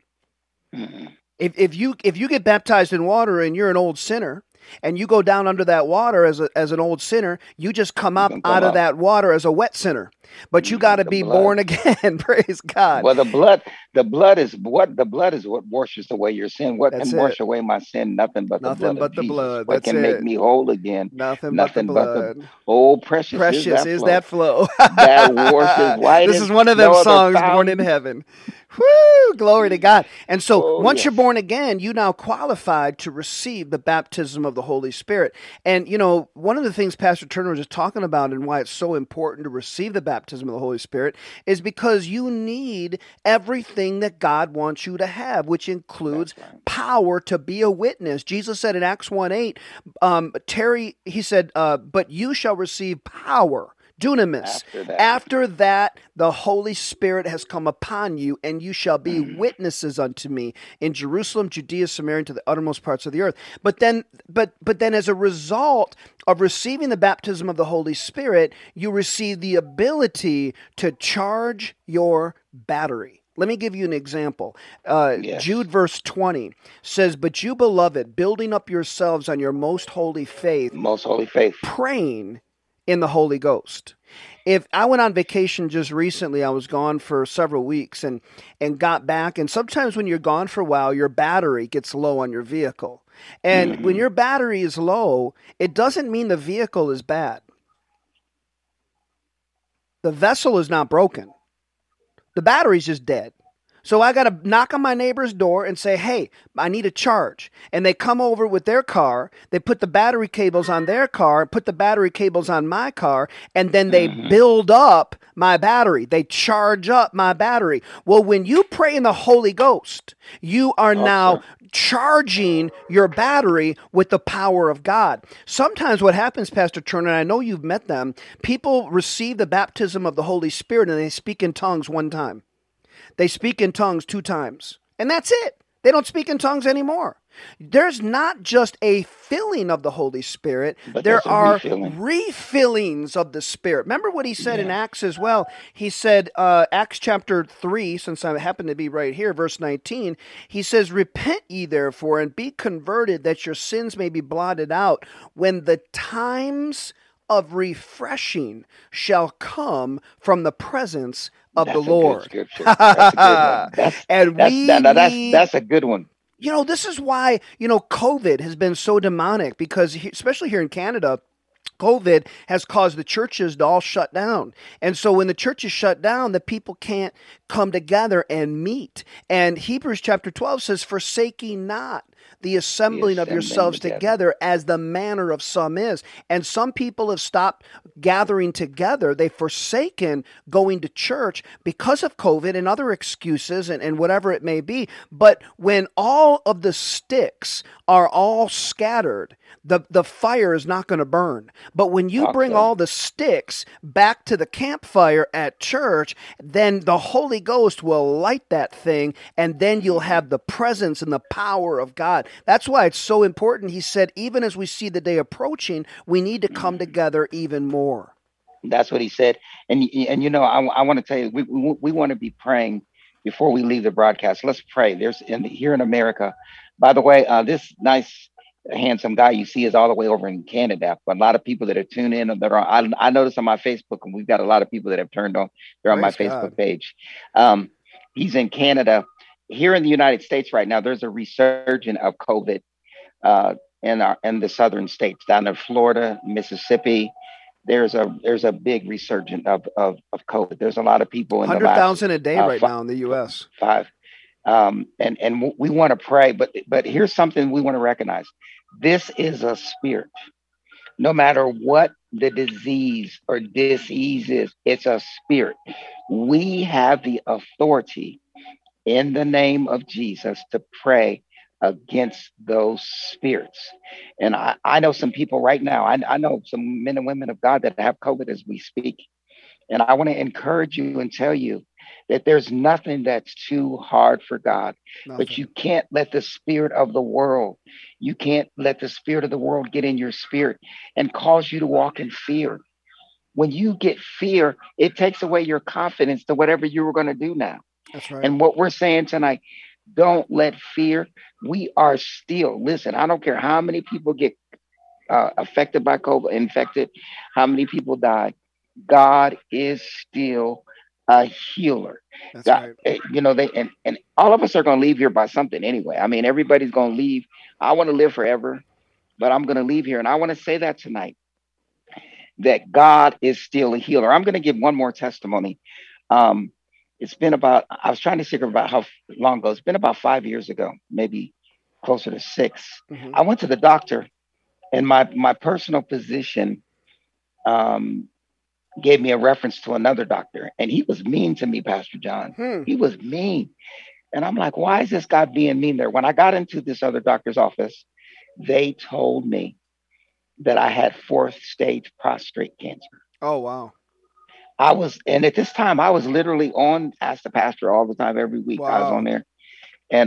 If you get baptized in water and you're an old sinner, and you go down under that water as an old sinner, you just come up out of that water as a wet sinner. But you got to be born again. Praise God. Well, the blood is what washes away your sin. What can wash away my sin? Nothing but the blood of Jesus. What can make me whole again? Nothing but the blood. Oh, precious is that flow. That washes white. This is one of them songs, Born in Heaven. Woo! Glory to God. And so once you're born again, you now qualified to receive the baptism of the Holy Spirit. And, you know, one of the things Pastor Turner was just talking about and why it's so important to receive the baptism of the Holy Spirit is because you need everything that God wants you to have, which includes power to be a witness. Jesus said in Acts 1:8, he said, but you shall receive power. Dunamis. After that, the Holy Spirit has come upon you, and you shall be witnesses unto me in Jerusalem, Judea, Samaria, and to the uttermost parts of the earth. But then as a result of receiving the baptism of the Holy Spirit, you receive the ability to charge your battery. Let me give you an example. Jude verse 20 says, but you, beloved, building up yourselves on your most holy faith, most holy faith, praying in the Holy Ghost. If I went on vacation just recently, I was gone for several weeks and got back. And sometimes when you're gone for a while, your battery gets low on your vehicle. And when Hmm. your battery is low, it doesn't mean the vehicle is bad. The vessel is not broken. The battery's just dead. So I got to knock on my neighbor's door and say, hey, I need a charge. And they come over with their car. They put the battery cables on their car, put the battery cables on my car, and then they Hmm. build up my battery. They charge up my battery. Well, when you pray in the Holy Ghost, you are Talk, now sir. charging your battery with the power of God. Sometimes what happens, Pastor Turner, and I know you've met them, people receive the baptism of the Holy Spirit and they speak in tongues one time. They speak in tongues 2 times, and that's it. They don't speak in tongues anymore. There's not just a filling of the Holy Spirit, But there there's a are refilling. refillings of the Spirit. Remember what he said in Yeah. Acts as well? He said, Acts chapter 3, since I happen to be right here, verse 19, he says, repent ye therefore and be converted that your sins may be blotted out when the times of refreshing shall come from the presence of the That's a good Lord. scripture. That's a good one. And we need, That's a good one. this is why, COVID has been so demonic because, especially here in Canada, COVID has caused the churches to all shut down. And so when the churches shut down, the people can't come together and meet. And Hebrews chapter 12 says, forsaking not the The assembling of assembling yourselves together. together as the manner of some is. And some people have stopped gathering together. They've forsaken going to church because of COVID and other excuses and whatever it may be. But when all of the sticks are all scattered, the fire is not going to burn. But when you Talk, bring sir. all the sticks back to the campfire at church, then the Holy Ghost will light that thing, and then you'll have the presence and the power of God. That's why it's so important. He said, even as we see the day approaching, we need to come together even more. That's what he said. And I want to tell you, we want to be praying before we leave the broadcast. Let's pray. Here in America. By the way, this nice handsome guy you see is all the way over in Canada. But a lot of people that are tuned in that are I noticed on my Facebook, and we've got a lot of people that have turned on. They're on my Praise Facebook God. page. He's in Canada. Here in the United States right now, there's a resurgence of COVID in the southern states, down in Florida, Mississippi. There's a big resurgence of COVID. There's a lot of people in the last 100,000 a day right now in the U.S. five. And we want to pray, but here's something we want to recognize. This is a spirit. No matter what the disease or disease is, it's a spirit. We have the authority in the name of Jesus to pray against those spirits. And I know some people right now, I know some men and women of God that have COVID as we speak. And I want to encourage you and tell you that there's nothing that's too hard for God. But you Nothing. can't let the spirit of the world, you can't let the spirit of the world get in your spirit and cause you to walk in fear. When you get fear, it takes away your confidence to whatever you were going to do now. That's right. And what we're saying tonight, don't let fear. We are still, listen, I don't care how many people get affected by COVID, infected, how many people die. God is still a healer. That's God, right. and all of us are going to leave here by something anyway. I mean, everybody's going to leave. I want to live forever, but I'm going to leave here. And I want to say that tonight, that God is still a healer. I'm going to give one more testimony. Um, it's been about, I was trying to figure about how long ago. It's been about 5 years ago, maybe closer to 6. Hmm. I went to the doctor, and my personal physician um, gave me a reference to another doctor, and he was mean to me, Pastor John. Hmm. He was mean. And I'm like, why is this guy being mean there? When I got into this other doctor's office, they told me that I had fourth stage prostate cancer. Oh, wow. And at this time, I was literally on Ask the Pastor all the time, every week. I was on Wow. there. And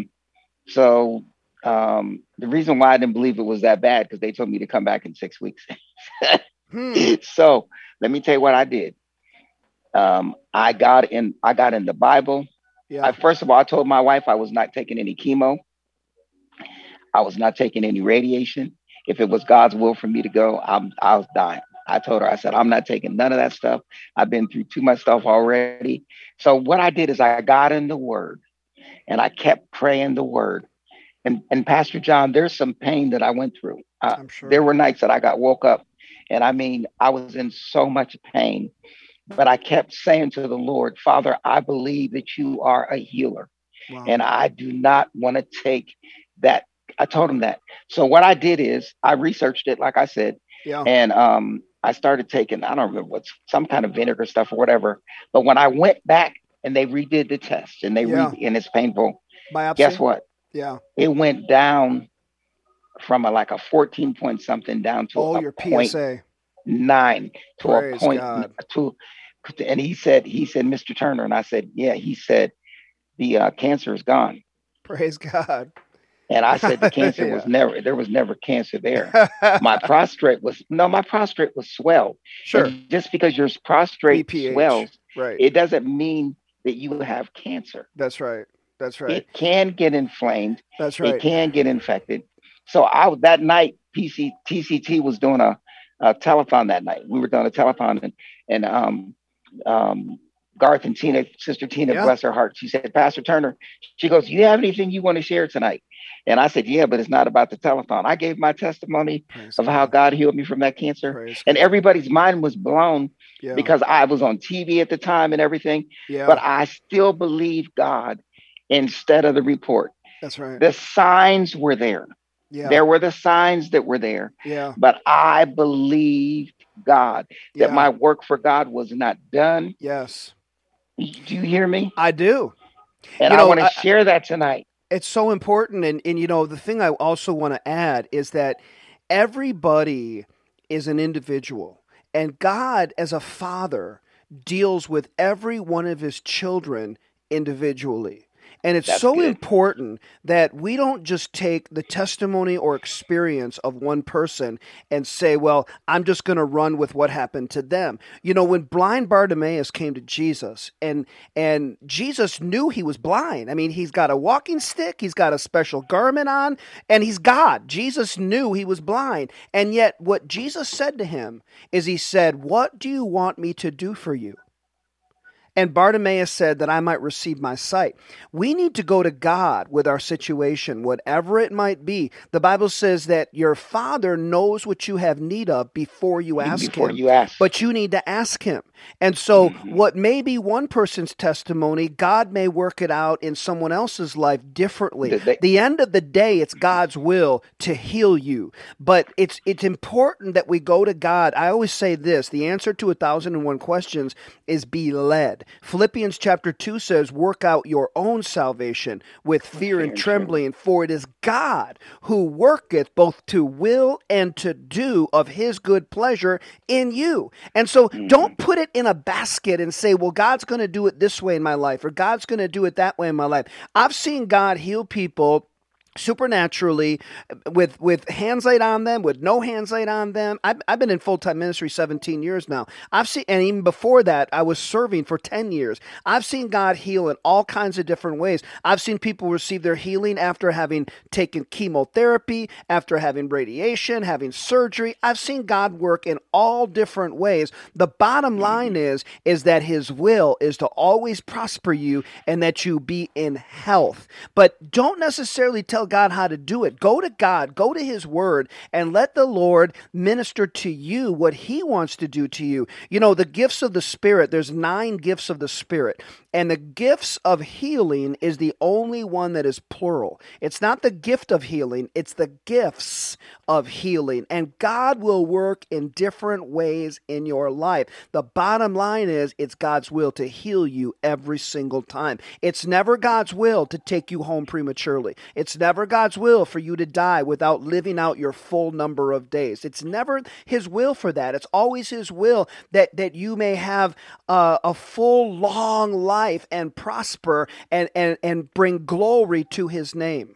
so the reason why I didn't believe it was that bad, because they told me to come back in 6 weeks. Hmm. So let me tell you what I did. I got in the Bible. Yeah. First of all, I told my wife I was not taking any chemo. I was not taking any radiation. If it was God's will for me to go, I was dying. I told her, I said, I'm not taking none of that stuff. I've been through too much stuff already. So what I did is I got in the word and I kept praying the word. And Pastor John, there's some pain that I went through. I'm sure. There were nights that I got woke up and I mean, I was in so much pain, but I kept saying to the Lord, Father, I believe that you are a healer. Wow. And I do not want to take that. I told him that. So what I did is I researched it, like I said, Yeah. and I started taking, I don't remember what's some kind of vinegar stuff or whatever. But when I went back and they redid the test and and it's painful, Biopsy? guess what? Yeah. It went down from like a 14 point something down to your point PSA. 9 to Praise a point God. and he said, Mr. Turner, and I said, yeah, he said the cancer is gone. Praise God. And I said the cancer was never cancer there. My prostrate was swelled. Sure. And just because your prostrate BPH. swells, Right. it doesn't mean that you have cancer. That's right. That's right. It can get inflamed. That's right. It can get infected. So that night, TCT was doing a telethon that night. We were doing a telethon and Garth and Tina, Sister Tina, Yeah. bless her heart. She said, Pastor Turner, she goes, you have anything you want to share tonight? And I said, yeah, but it's not about the telethon. I gave my testimony Praise of God. how God healed me from that cancer. Praise And God. everybody's mind was blown Yeah. because I was on TV at the time and everything. Yeah. But I still believe God instead of the report. That's right. The signs were there. Yeah. There were the signs that were there. Yeah. But I believed God that Yeah. my work for God was not done. Yes. Do you hear me? I do. And You I know, want to share that tonight. It's so important. And the thing I also want to add is that everybody is an individual. And God, as a father, deals with every one of his children individually. And it's That's so good. important that we don't just take the testimony or experience of one person and say, well, I'm just going to run with what happened to them. When blind Bartimaeus came to Jesus and Jesus knew he was blind. I mean, he's got a walking stick, he's got a special garment on, and he's God. Jesus knew he was blind. And yet what Jesus said to him is he said, what do you want me to do for you? And Bartimaeus said that I might receive my sight. We need to go to God with our situation, whatever it might be. The Bible says that your Father knows what you have need of before you ask him. But you need to ask him. And so what may be one person's testimony, God may work it out in someone else's life differently. The end of the day, it's God's will to heal you. But it's important that we go to God. I always say this, the answer to 1,001 questions is be led. Philippians chapter 2 says, work out your own salvation with fear and trembling, for it is God who worketh both to will and to do of his good pleasure in you. And so don't put it in a basket and say, well, God's going to do it this way in my life, or God's going to do it that way in my life. I've seen God heal people supernaturally with hands laid on them, with no hands laid on them. I've been in full-time ministry 17 years now. I've seen, and even before that, I was serving for 10 years. I've seen God heal in all kinds of different ways. I've seen people receive their healing after having taken chemotherapy, after having radiation, having surgery. I've seen God work in all different ways. The bottom line is that his will is to always prosper you and that you be in health. But don't necessarily tell God how to do it. Go to God, go to his word, and let the Lord minister to you what he wants to do to you. The gifts of the Spirit, there's 9 gifts of the Spirit. And the gifts of healing is the only one that is plural. It's not the gift of healing, it's the gifts of healing. And God will work in different ways in your life. The bottom line is it's God's will to heal you every single time. It's never God's will to take you home prematurely. It's never God's will for you to die without living out your full number of days. It's never his will for that. It's always his will that you may have a full, long life and prosper and bring glory to his name.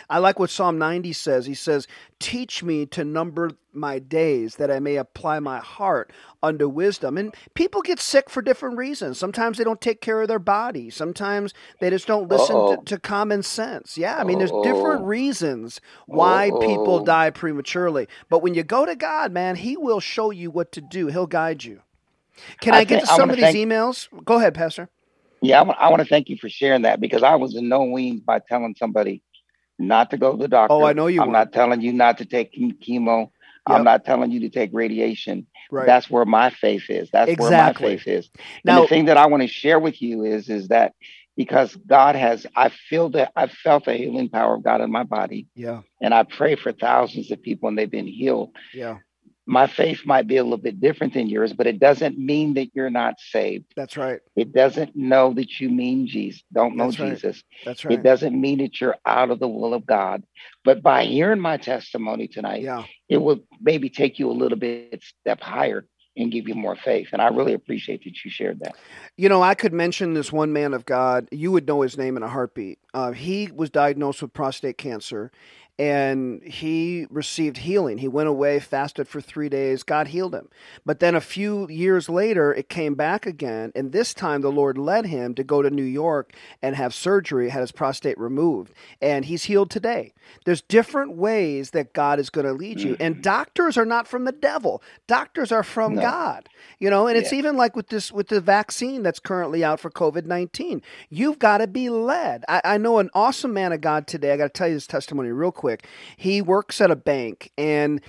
I like what Psalm 90 says. He says, teach me to number my days that I may apply my heart unto wisdom. And people get sick for different reasons. Sometimes they don't take care of their body. Sometimes they just don't listen to common sense. Yeah, I mean, there's different reasons why people die prematurely. But when you go to God, man, he will show you what to do. He'll guide you. Can I get to some of these emails? Go ahead, Pastor. Yeah, I want to thank you for sharing that, because I was in no means by telling somebody not to go to the doctor. Oh, I know you I'm were. not telling you not to take chemo. Yep. I'm not telling you to take radiation. Right. That's where my faith is. That's where my faith is. Now, and the thing that I want to share with you is that because God has, I've felt the healing power of God in my body. Yeah. And I pray for thousands of people and they've been healed. Yeah. My faith might be a little bit different than yours, but it doesn't mean that you're not saved. That's right. It doesn't know that you mean Jesus, don't know Jesus. That's right. It doesn't mean that you're out of the will of God. But by hearing my testimony tonight, it will maybe take you a little bit step higher and give you more faith. And I really appreciate that you shared that. You know, I could mention this one man of God. You would know his name in a heartbeat. He was diagnosed with prostate cancer. And he received healing. He went away, fasted for 3 days. God healed him. But then a few years later, it came back again. And this time the Lord led him to go to New York and have surgery, had his prostate removed. And he's healed today. There's different ways that God is going to lead you. And doctors are not from the devil. Doctors are from God. You know, and it's even like with the vaccine that's currently out for COVID-19. You've got to be led. I know an awesome man of God today. I got to tell you this testimony real quick. He works at a bank, and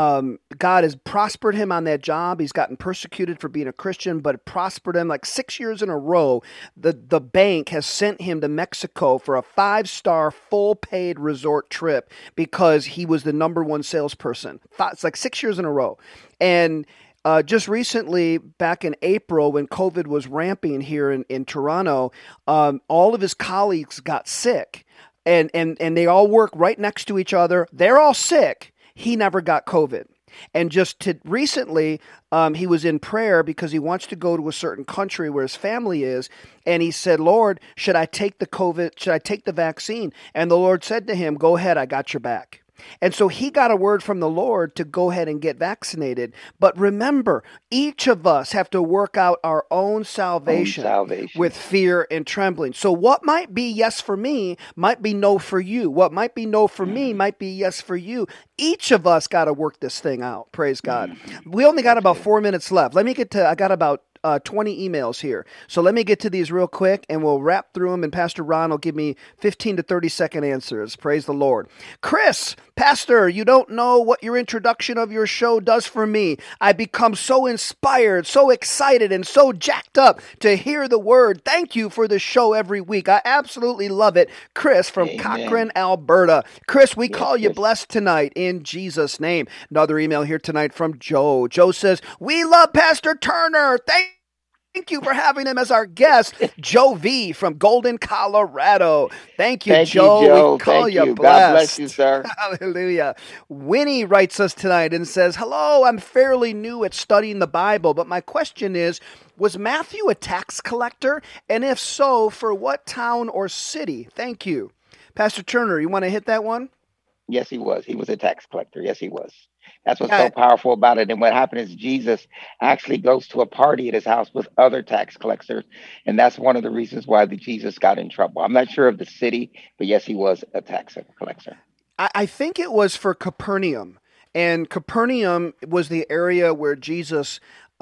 God has prospered him on that job. He's gotten persecuted for being a Christian, but it prospered him like 6 years in a row. The bank has sent him to Mexico for a 5-star full paid resort trip because he was the number one salesperson. It's like 6 years in a row. And just recently, back in April, when COVID was ramping here in Toronto, all of his colleagues got sick. And they all work right next to each other. They're all sick. He never got COVID. And just recently, he was in prayer because he wants to go to a certain country where his family is. And he said, Lord, should I take the COVID? Should I take the vaccine? And the Lord said to him, go ahead, I got your back. And so he got a word from the Lord to go ahead and get vaccinated. But remember, each of us have to work out our own salvation with fear and trembling. So what might be yes for me might be no for you. What might be no for me might be yes for you. Each of us got to work this thing out. Praise God. We only got about 4 minutes left. Let me I got about 20 emails here. So let me get to these real quick and we'll wrap through them, and Pastor Ron will give me 15 to 30 second answers. Praise the Lord. Chris, Pastor, you don't know what your introduction of your show does for me. I become so inspired, so excited, and so jacked up to hear the word. Thank you for the show every week. I absolutely love it. Chris from Cochrane, Alberta. Chris, we call you blessed tonight in Jesus' name. Another email here tonight from Joe. Joe says, we love Pastor Turner. Thank you for having him as our guest, Joe V. from Golden, Colorado. Thank you, Joe. We call you blessed. God bless you, sir. Hallelujah. Winnie writes us tonight and says, hello, I'm fairly new at studying the Bible, but my question is, was Matthew a tax collector? And if so, for what town or city? Thank you. Pastor Turner, you want to hit that one? Yes, he was. He was a tax collector. Yes, he was. That's what's so powerful about it. And what happened is Jesus actually goes to a party at his house with other tax collectors. And that's one of the reasons why Jesus got in trouble. I'm not sure of the city, but yes, he was a tax collector. I think it was for Capernaum. And Capernaum was the area where Jesus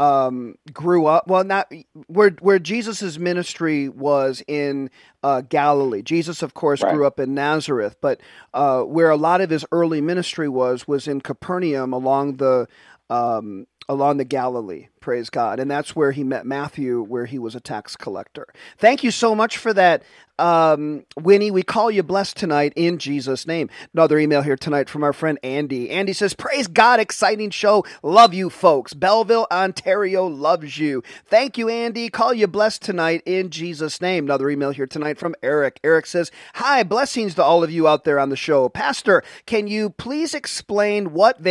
grew up. Well, not where Jesus's ministry was in Galilee. Jesus, of course, grew up in Nazareth, but where a lot of his early ministry was in Capernaum along the Galilee. Praise God. And that's where he met Matthew, where he was a tax collector. Thank you so much for that, Winnie. We call you blessed tonight in Jesus' name. Another email here tonight from our friend Andy. Andy says, praise God, exciting show. Love you folks. Belleville, Ontario loves you. Thank you, Andy. Call you blessed tonight in Jesus' name. Another email here tonight from Eric. Eric says, hi, blessings to all of you out there on the show. Pastor, can you please explain what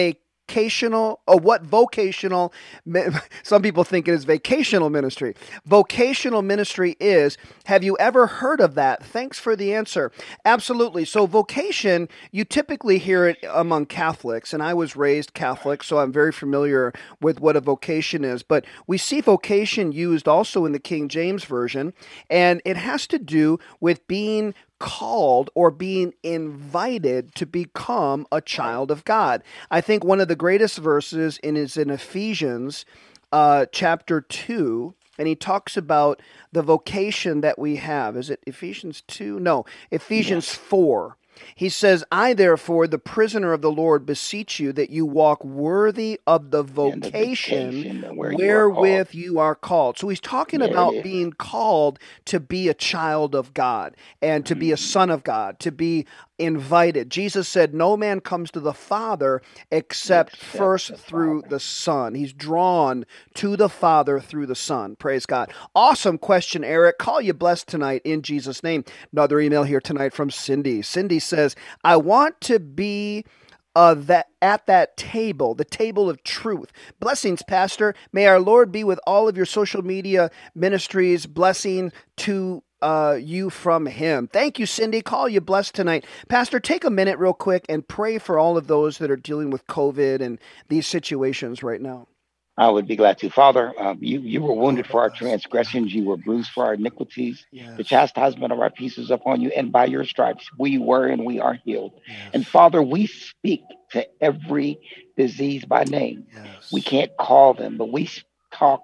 some people think it is vacational ministry. Vocational ministry is. Have you ever heard of that? Thanks for the answer. Absolutely. So vocation, you typically hear it among Catholics, and I was raised Catholic, so I'm very familiar with what a vocation is. But we see vocation used also in the King James Version, and it has to do with being called or being invited to become a child of God. I think one of the greatest verses is in Ephesians chapter 2, and he talks about the vocation that we have. Is it Ephesians 2? No, Ephesians 4. He says, I, therefore, the prisoner of the Lord, beseech you that you walk worthy of the vocation wherewith you are called. So he's talking about being called to be a child of God and to be a son of God, to be invited. Jesus said, no man comes to the Father except first through the Son. He's drawn to the Father through the Son. Praise God. Awesome question, Eric. Call you blessed tonight in Jesus' name. Another email here tonight from Cindy. Cindy says, I want to be at that table, the table of truth. Blessings, Pastor. May our Lord be with all of your social media ministries. Blessing to you from him. Thank you, Cindy. Call you blessed tonight. Pastor, take a minute real quick and pray for all of those that are dealing with COVID and these situations right now. I would be glad to. Father, you were wounded for our transgressions. You were bruised for our iniquities. Yes. The chastisement of our peace is upon you. And by your stripes, we were and we are healed. Yes. And Father, we speak to every disease by name. Yes. We can't call them, but we call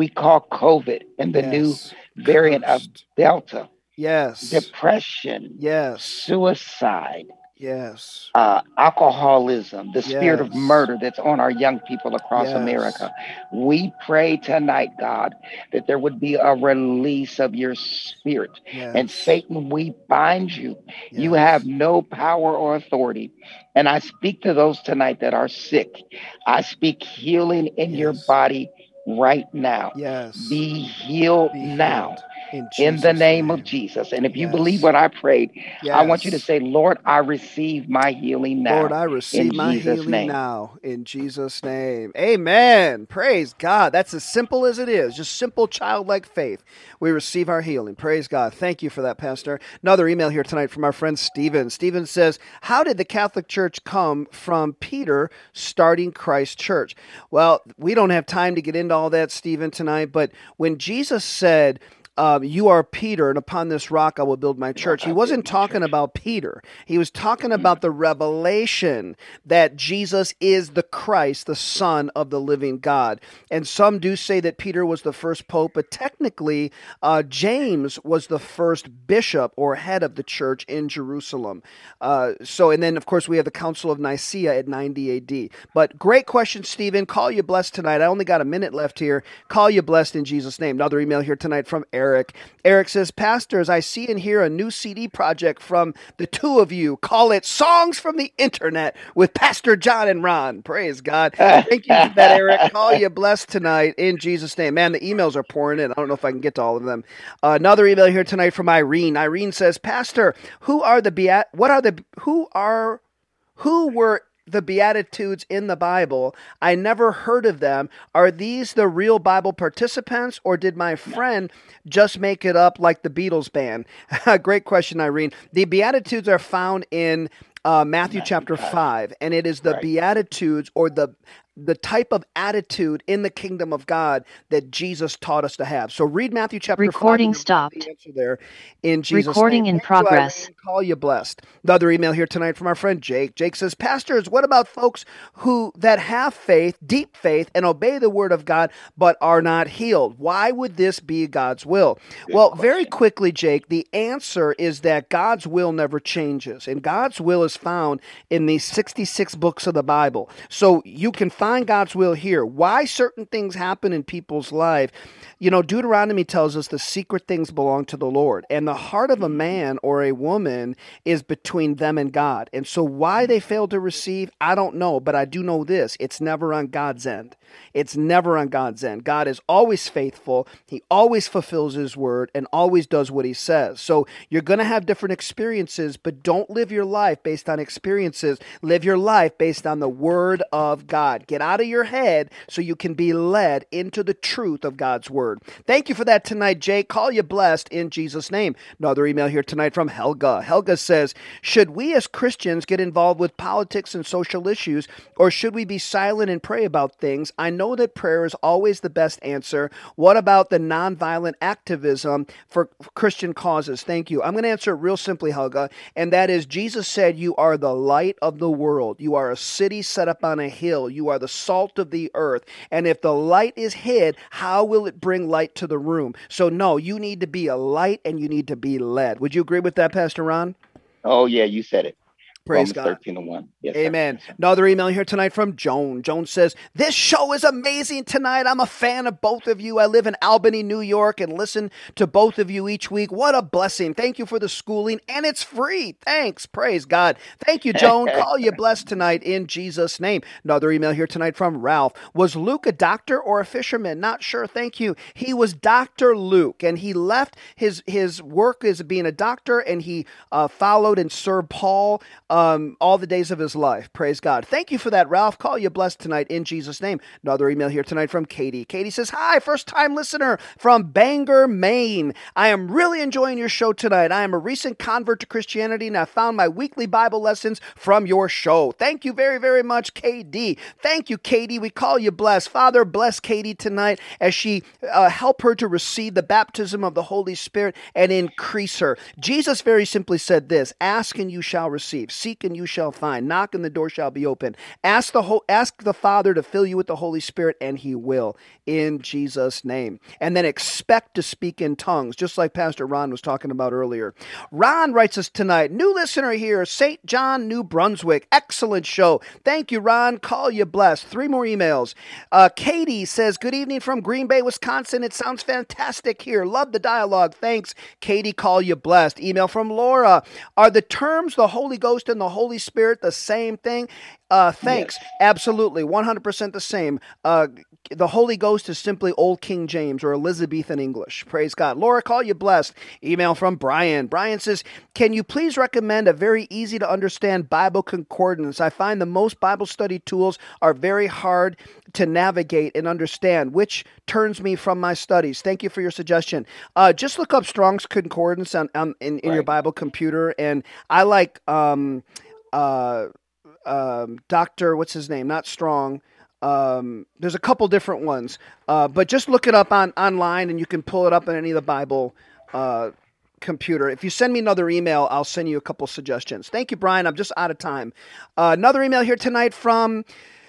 COVID and the new variant of Delta. Yes. Depression. Yes. Suicide. Yes. Alcoholism, the spirit of murder that's on our young people across America. We pray tonight, God, that there would be a release of your spirit. Yes. And Satan, we bind you. Yes. You have no power or authority. And I speak to those tonight that are sick. I speak healing in your body right now. Yes. Be healed now. In the name of Jesus. And if you believe what I prayed, I want you to say, Lord, I receive my healing now. Lord, I receive my healing now in Jesus' name. Amen. Praise God. That's as simple as it is. Just simple childlike faith. We receive our healing. Praise God. Thank you for that, Pastor. Another email here tonight from our friend Stephen. Stephen says, how did the Catholic Church come from Peter starting Christ Church? Well, we don't have time to get into all that, Stephen, tonight, but when Jesus said, you are Peter, and upon this rock I will build my church. He wasn't talking about Peter. He was talking about the revelation that Jesus is the Christ, the Son of the living God. And some do say that Peter was the first pope, but technically James was the first bishop or head of the church in Jerusalem. And then, of course, we have the Council of Nicaea at 90 AD. But great question, Stephen. Call you blessed tonight. I only got a minute left here. Call you blessed in Jesus' name. Another email here tonight from Eric. Eric says, Pastors, I see and hear a new CD project from the two of you. Call it Songs from the Internet with Pastor John and Ron. Praise God. Thank you for that, Eric. Call you blessed tonight in Jesus' name. Man, the emails are pouring in. I don't know if I can get to all of them. Another email here tonight from Irene. Irene says, Pastor, who were the Beatitudes in the Bible? I never heard of them. Are these the real Bible participants, or did my friend just make it up like the Beatles band? Great question, Irene. The Beatitudes are found in Matthew chapter 5, and it is the Beatitudes, or the type of attitude in the kingdom of God that Jesus taught us to have. So read Matthew chapter 5. Recording stopped. The answer there in Jesus' Recording name. in progress. Irene, call you blessed. Another email here tonight from our friend Jake. Jake says, Pastors, what about folks that have faith, deep faith, and obey the word of God, but are not healed? Why would this be God's will? Very quickly, Jake, the answer is that God's will never changes, and God's will is found in these 66 books of the Bible. So you can find God's will here. Why certain things happen in people's life? You know, Deuteronomy tells us the secret things belong to the Lord, and the heart of a man or a woman is between them and God. And so why they fail to receive, I don't know, but I do know this: it's never on God's end. It's never on God's end. God is always faithful. He always fulfills his word and always does what he says. So you're going to have different experiences, but don't live your life based based on experiences. Live your life based on the Word of God. Get out of your head so you can be led into the truth of God's Word. Thank you for that tonight, Jay. Call you blessed in Jesus' name. Another email here tonight from Helga. Helga says, should we as Christians get involved with politics and social issues, or should we be silent and pray about things? I know that prayer is always the best answer. What about the nonviolent activism for Christian causes? Thank you. I'm going to answer it real simply, Helga, and that is Jesus said, you are the light of the world. You are a city set up on a hill. You are the salt of the earth. And if the light is hid, how will it bring light to the room? So no, you need to be a light and you need to be led. Would you agree with that, Pastor Ron? Oh, yeah, you said it. Praise Romans God. 13:1. Yes, Amen. sir. Another email here tonight from Joan. Joan says, this show is amazing tonight. I'm a fan of both of you. I live in Albany, New York, and listen to both of you each week. What a blessing. Thank you for the schooling, and it's free. Thanks. Praise God. Thank you, Joan. Call you blessed tonight in Jesus' name. Another email here tonight from Ralph. Was Luke a doctor or a fisherman? Not sure. Thank you. He was Dr. Luke, and he left his work as being a doctor, and he followed and served Paul all the days of his life. Praise God. Thank you for that, Ralph. Call you blessed tonight in Jesus' name. Another email here tonight from Katie. Katie says, hi, first-time listener from Bangor, Maine. I am really enjoying your show tonight. I am a recent convert to Christianity, and I found my weekly Bible lessons from your show. Thank you very, very much, KD. Thank you, Katie. We call you blessed. Father, bless Katie tonight as she help her to receive the baptism of the Holy Spirit and increase her. Jesus very simply said this, ask and you shall receive. Seek and you shall find. Knock and the door shall be open. Ask the Father to fill you with the Holy Spirit, and he will, in Jesus' name. And then expect to speak in tongues, just like Pastor Ron was talking about earlier. Ron writes us tonight, new listener here, St. John, New Brunswick. Excellent show. Thank you, Ron. Call you blessed. 3 more emails. Katie says, good evening from Green Bay, Wisconsin. It sounds fantastic here. Love the dialogue. Thanks, Katie. Call you blessed. Email from Laura. Are the terms the Holy Ghost and the Holy Spirit the same thing? Thanks. Yes. Absolutely. 100% the same. The Holy Ghost is simply Old King James or Elizabethan English. Praise God. Laura, call you blessed. Email from Brian. Brian says, can you please recommend a very easy to understand Bible concordance? I find the most Bible study tools are very hard to navigate and understand, which turns me from my studies. Thank you for your suggestion. Just look up Strong's Concordance in your Bible computer. And I like Dr. What's his name? Not Strong. There's a couple different ones, but just look it up online and you can pull it up in any of the Bible computer. If you send me another email, I'll send you a couple suggestions. Thank you, Brian. I'm just out of time. Another email here tonight from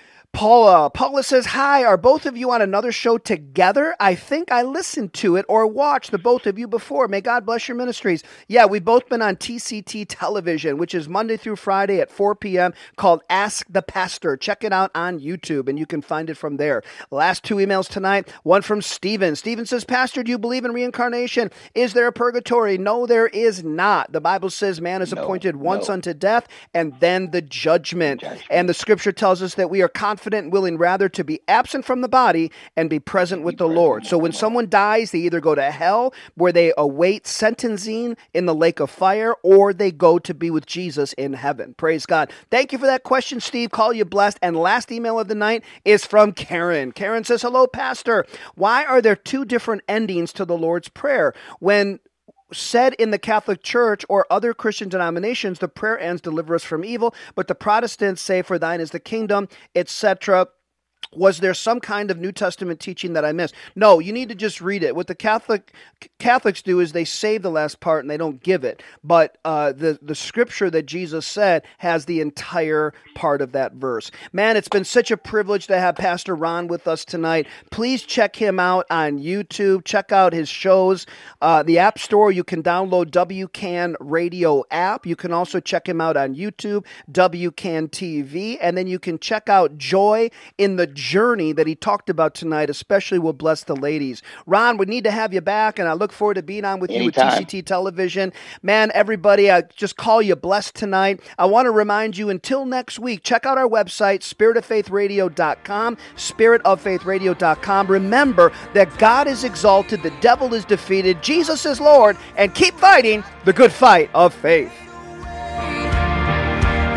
Paula. Paula says, hi, are both of you on another show together? I think I listened to it or watched the both of you before. May God bless your ministries. Yeah, we've both been on TCT television, which is Monday through Friday at 4 p.m. called Ask the Pastor. Check it out on YouTube and you can find it from there. Last 2 emails tonight, one from Stephen. Stephen says, Pastor, do you believe in reincarnation? Is there a purgatory? No, there is not. The Bible says man is appointed once unto death and then the judgment. And the scripture tells us that we are confident and willing rather to be absent from the body and be present with the Lord. So when someone dies, they either go to hell where they await sentencing in the lake of fire, or they go to be with Jesus in heaven. Praise God. Thank you for that question, Steve. Call you blessed. And last email of the night is from Karen. Karen says, hello, Pastor. Why are there 2 different endings to the Lord's Prayer? When said in the Catholic Church or other Christian denominations, the prayer ends, deliver us from evil, but the Protestants say, for thine is the kingdom, etc. Was there some kind of New Testament teaching that I missed? No, you need to just read it. What the Catholics do is they save the last part and they don't give it. But the scripture that Jesus said has the entire part of that verse. Man, it's been such a privilege to have Pastor Ron with us tonight. Please check him out on YouTube. Check out his shows. The App Store, you can download WCAN Radio app. You can also check him out on YouTube, WCAN TV. And then you can check out Joy in the Journey that he talked about tonight, especially will bless the ladies. Ron, we need to have you back, and I look forward to being on with you with TCT Television. Man, everybody, I just call you blessed tonight. I want to remind you, until next week, check out our website, spiritoffaithradio.com, spiritoffaithradio.com. Remember that God is exalted, the devil is defeated, Jesus is Lord, and keep fighting the good fight of faith.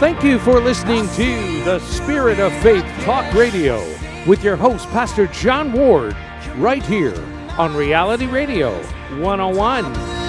Thank you for listening to the Spirit of Faith Talk Radio with your host, Pastor John Ward, right here on Reality Radio 101.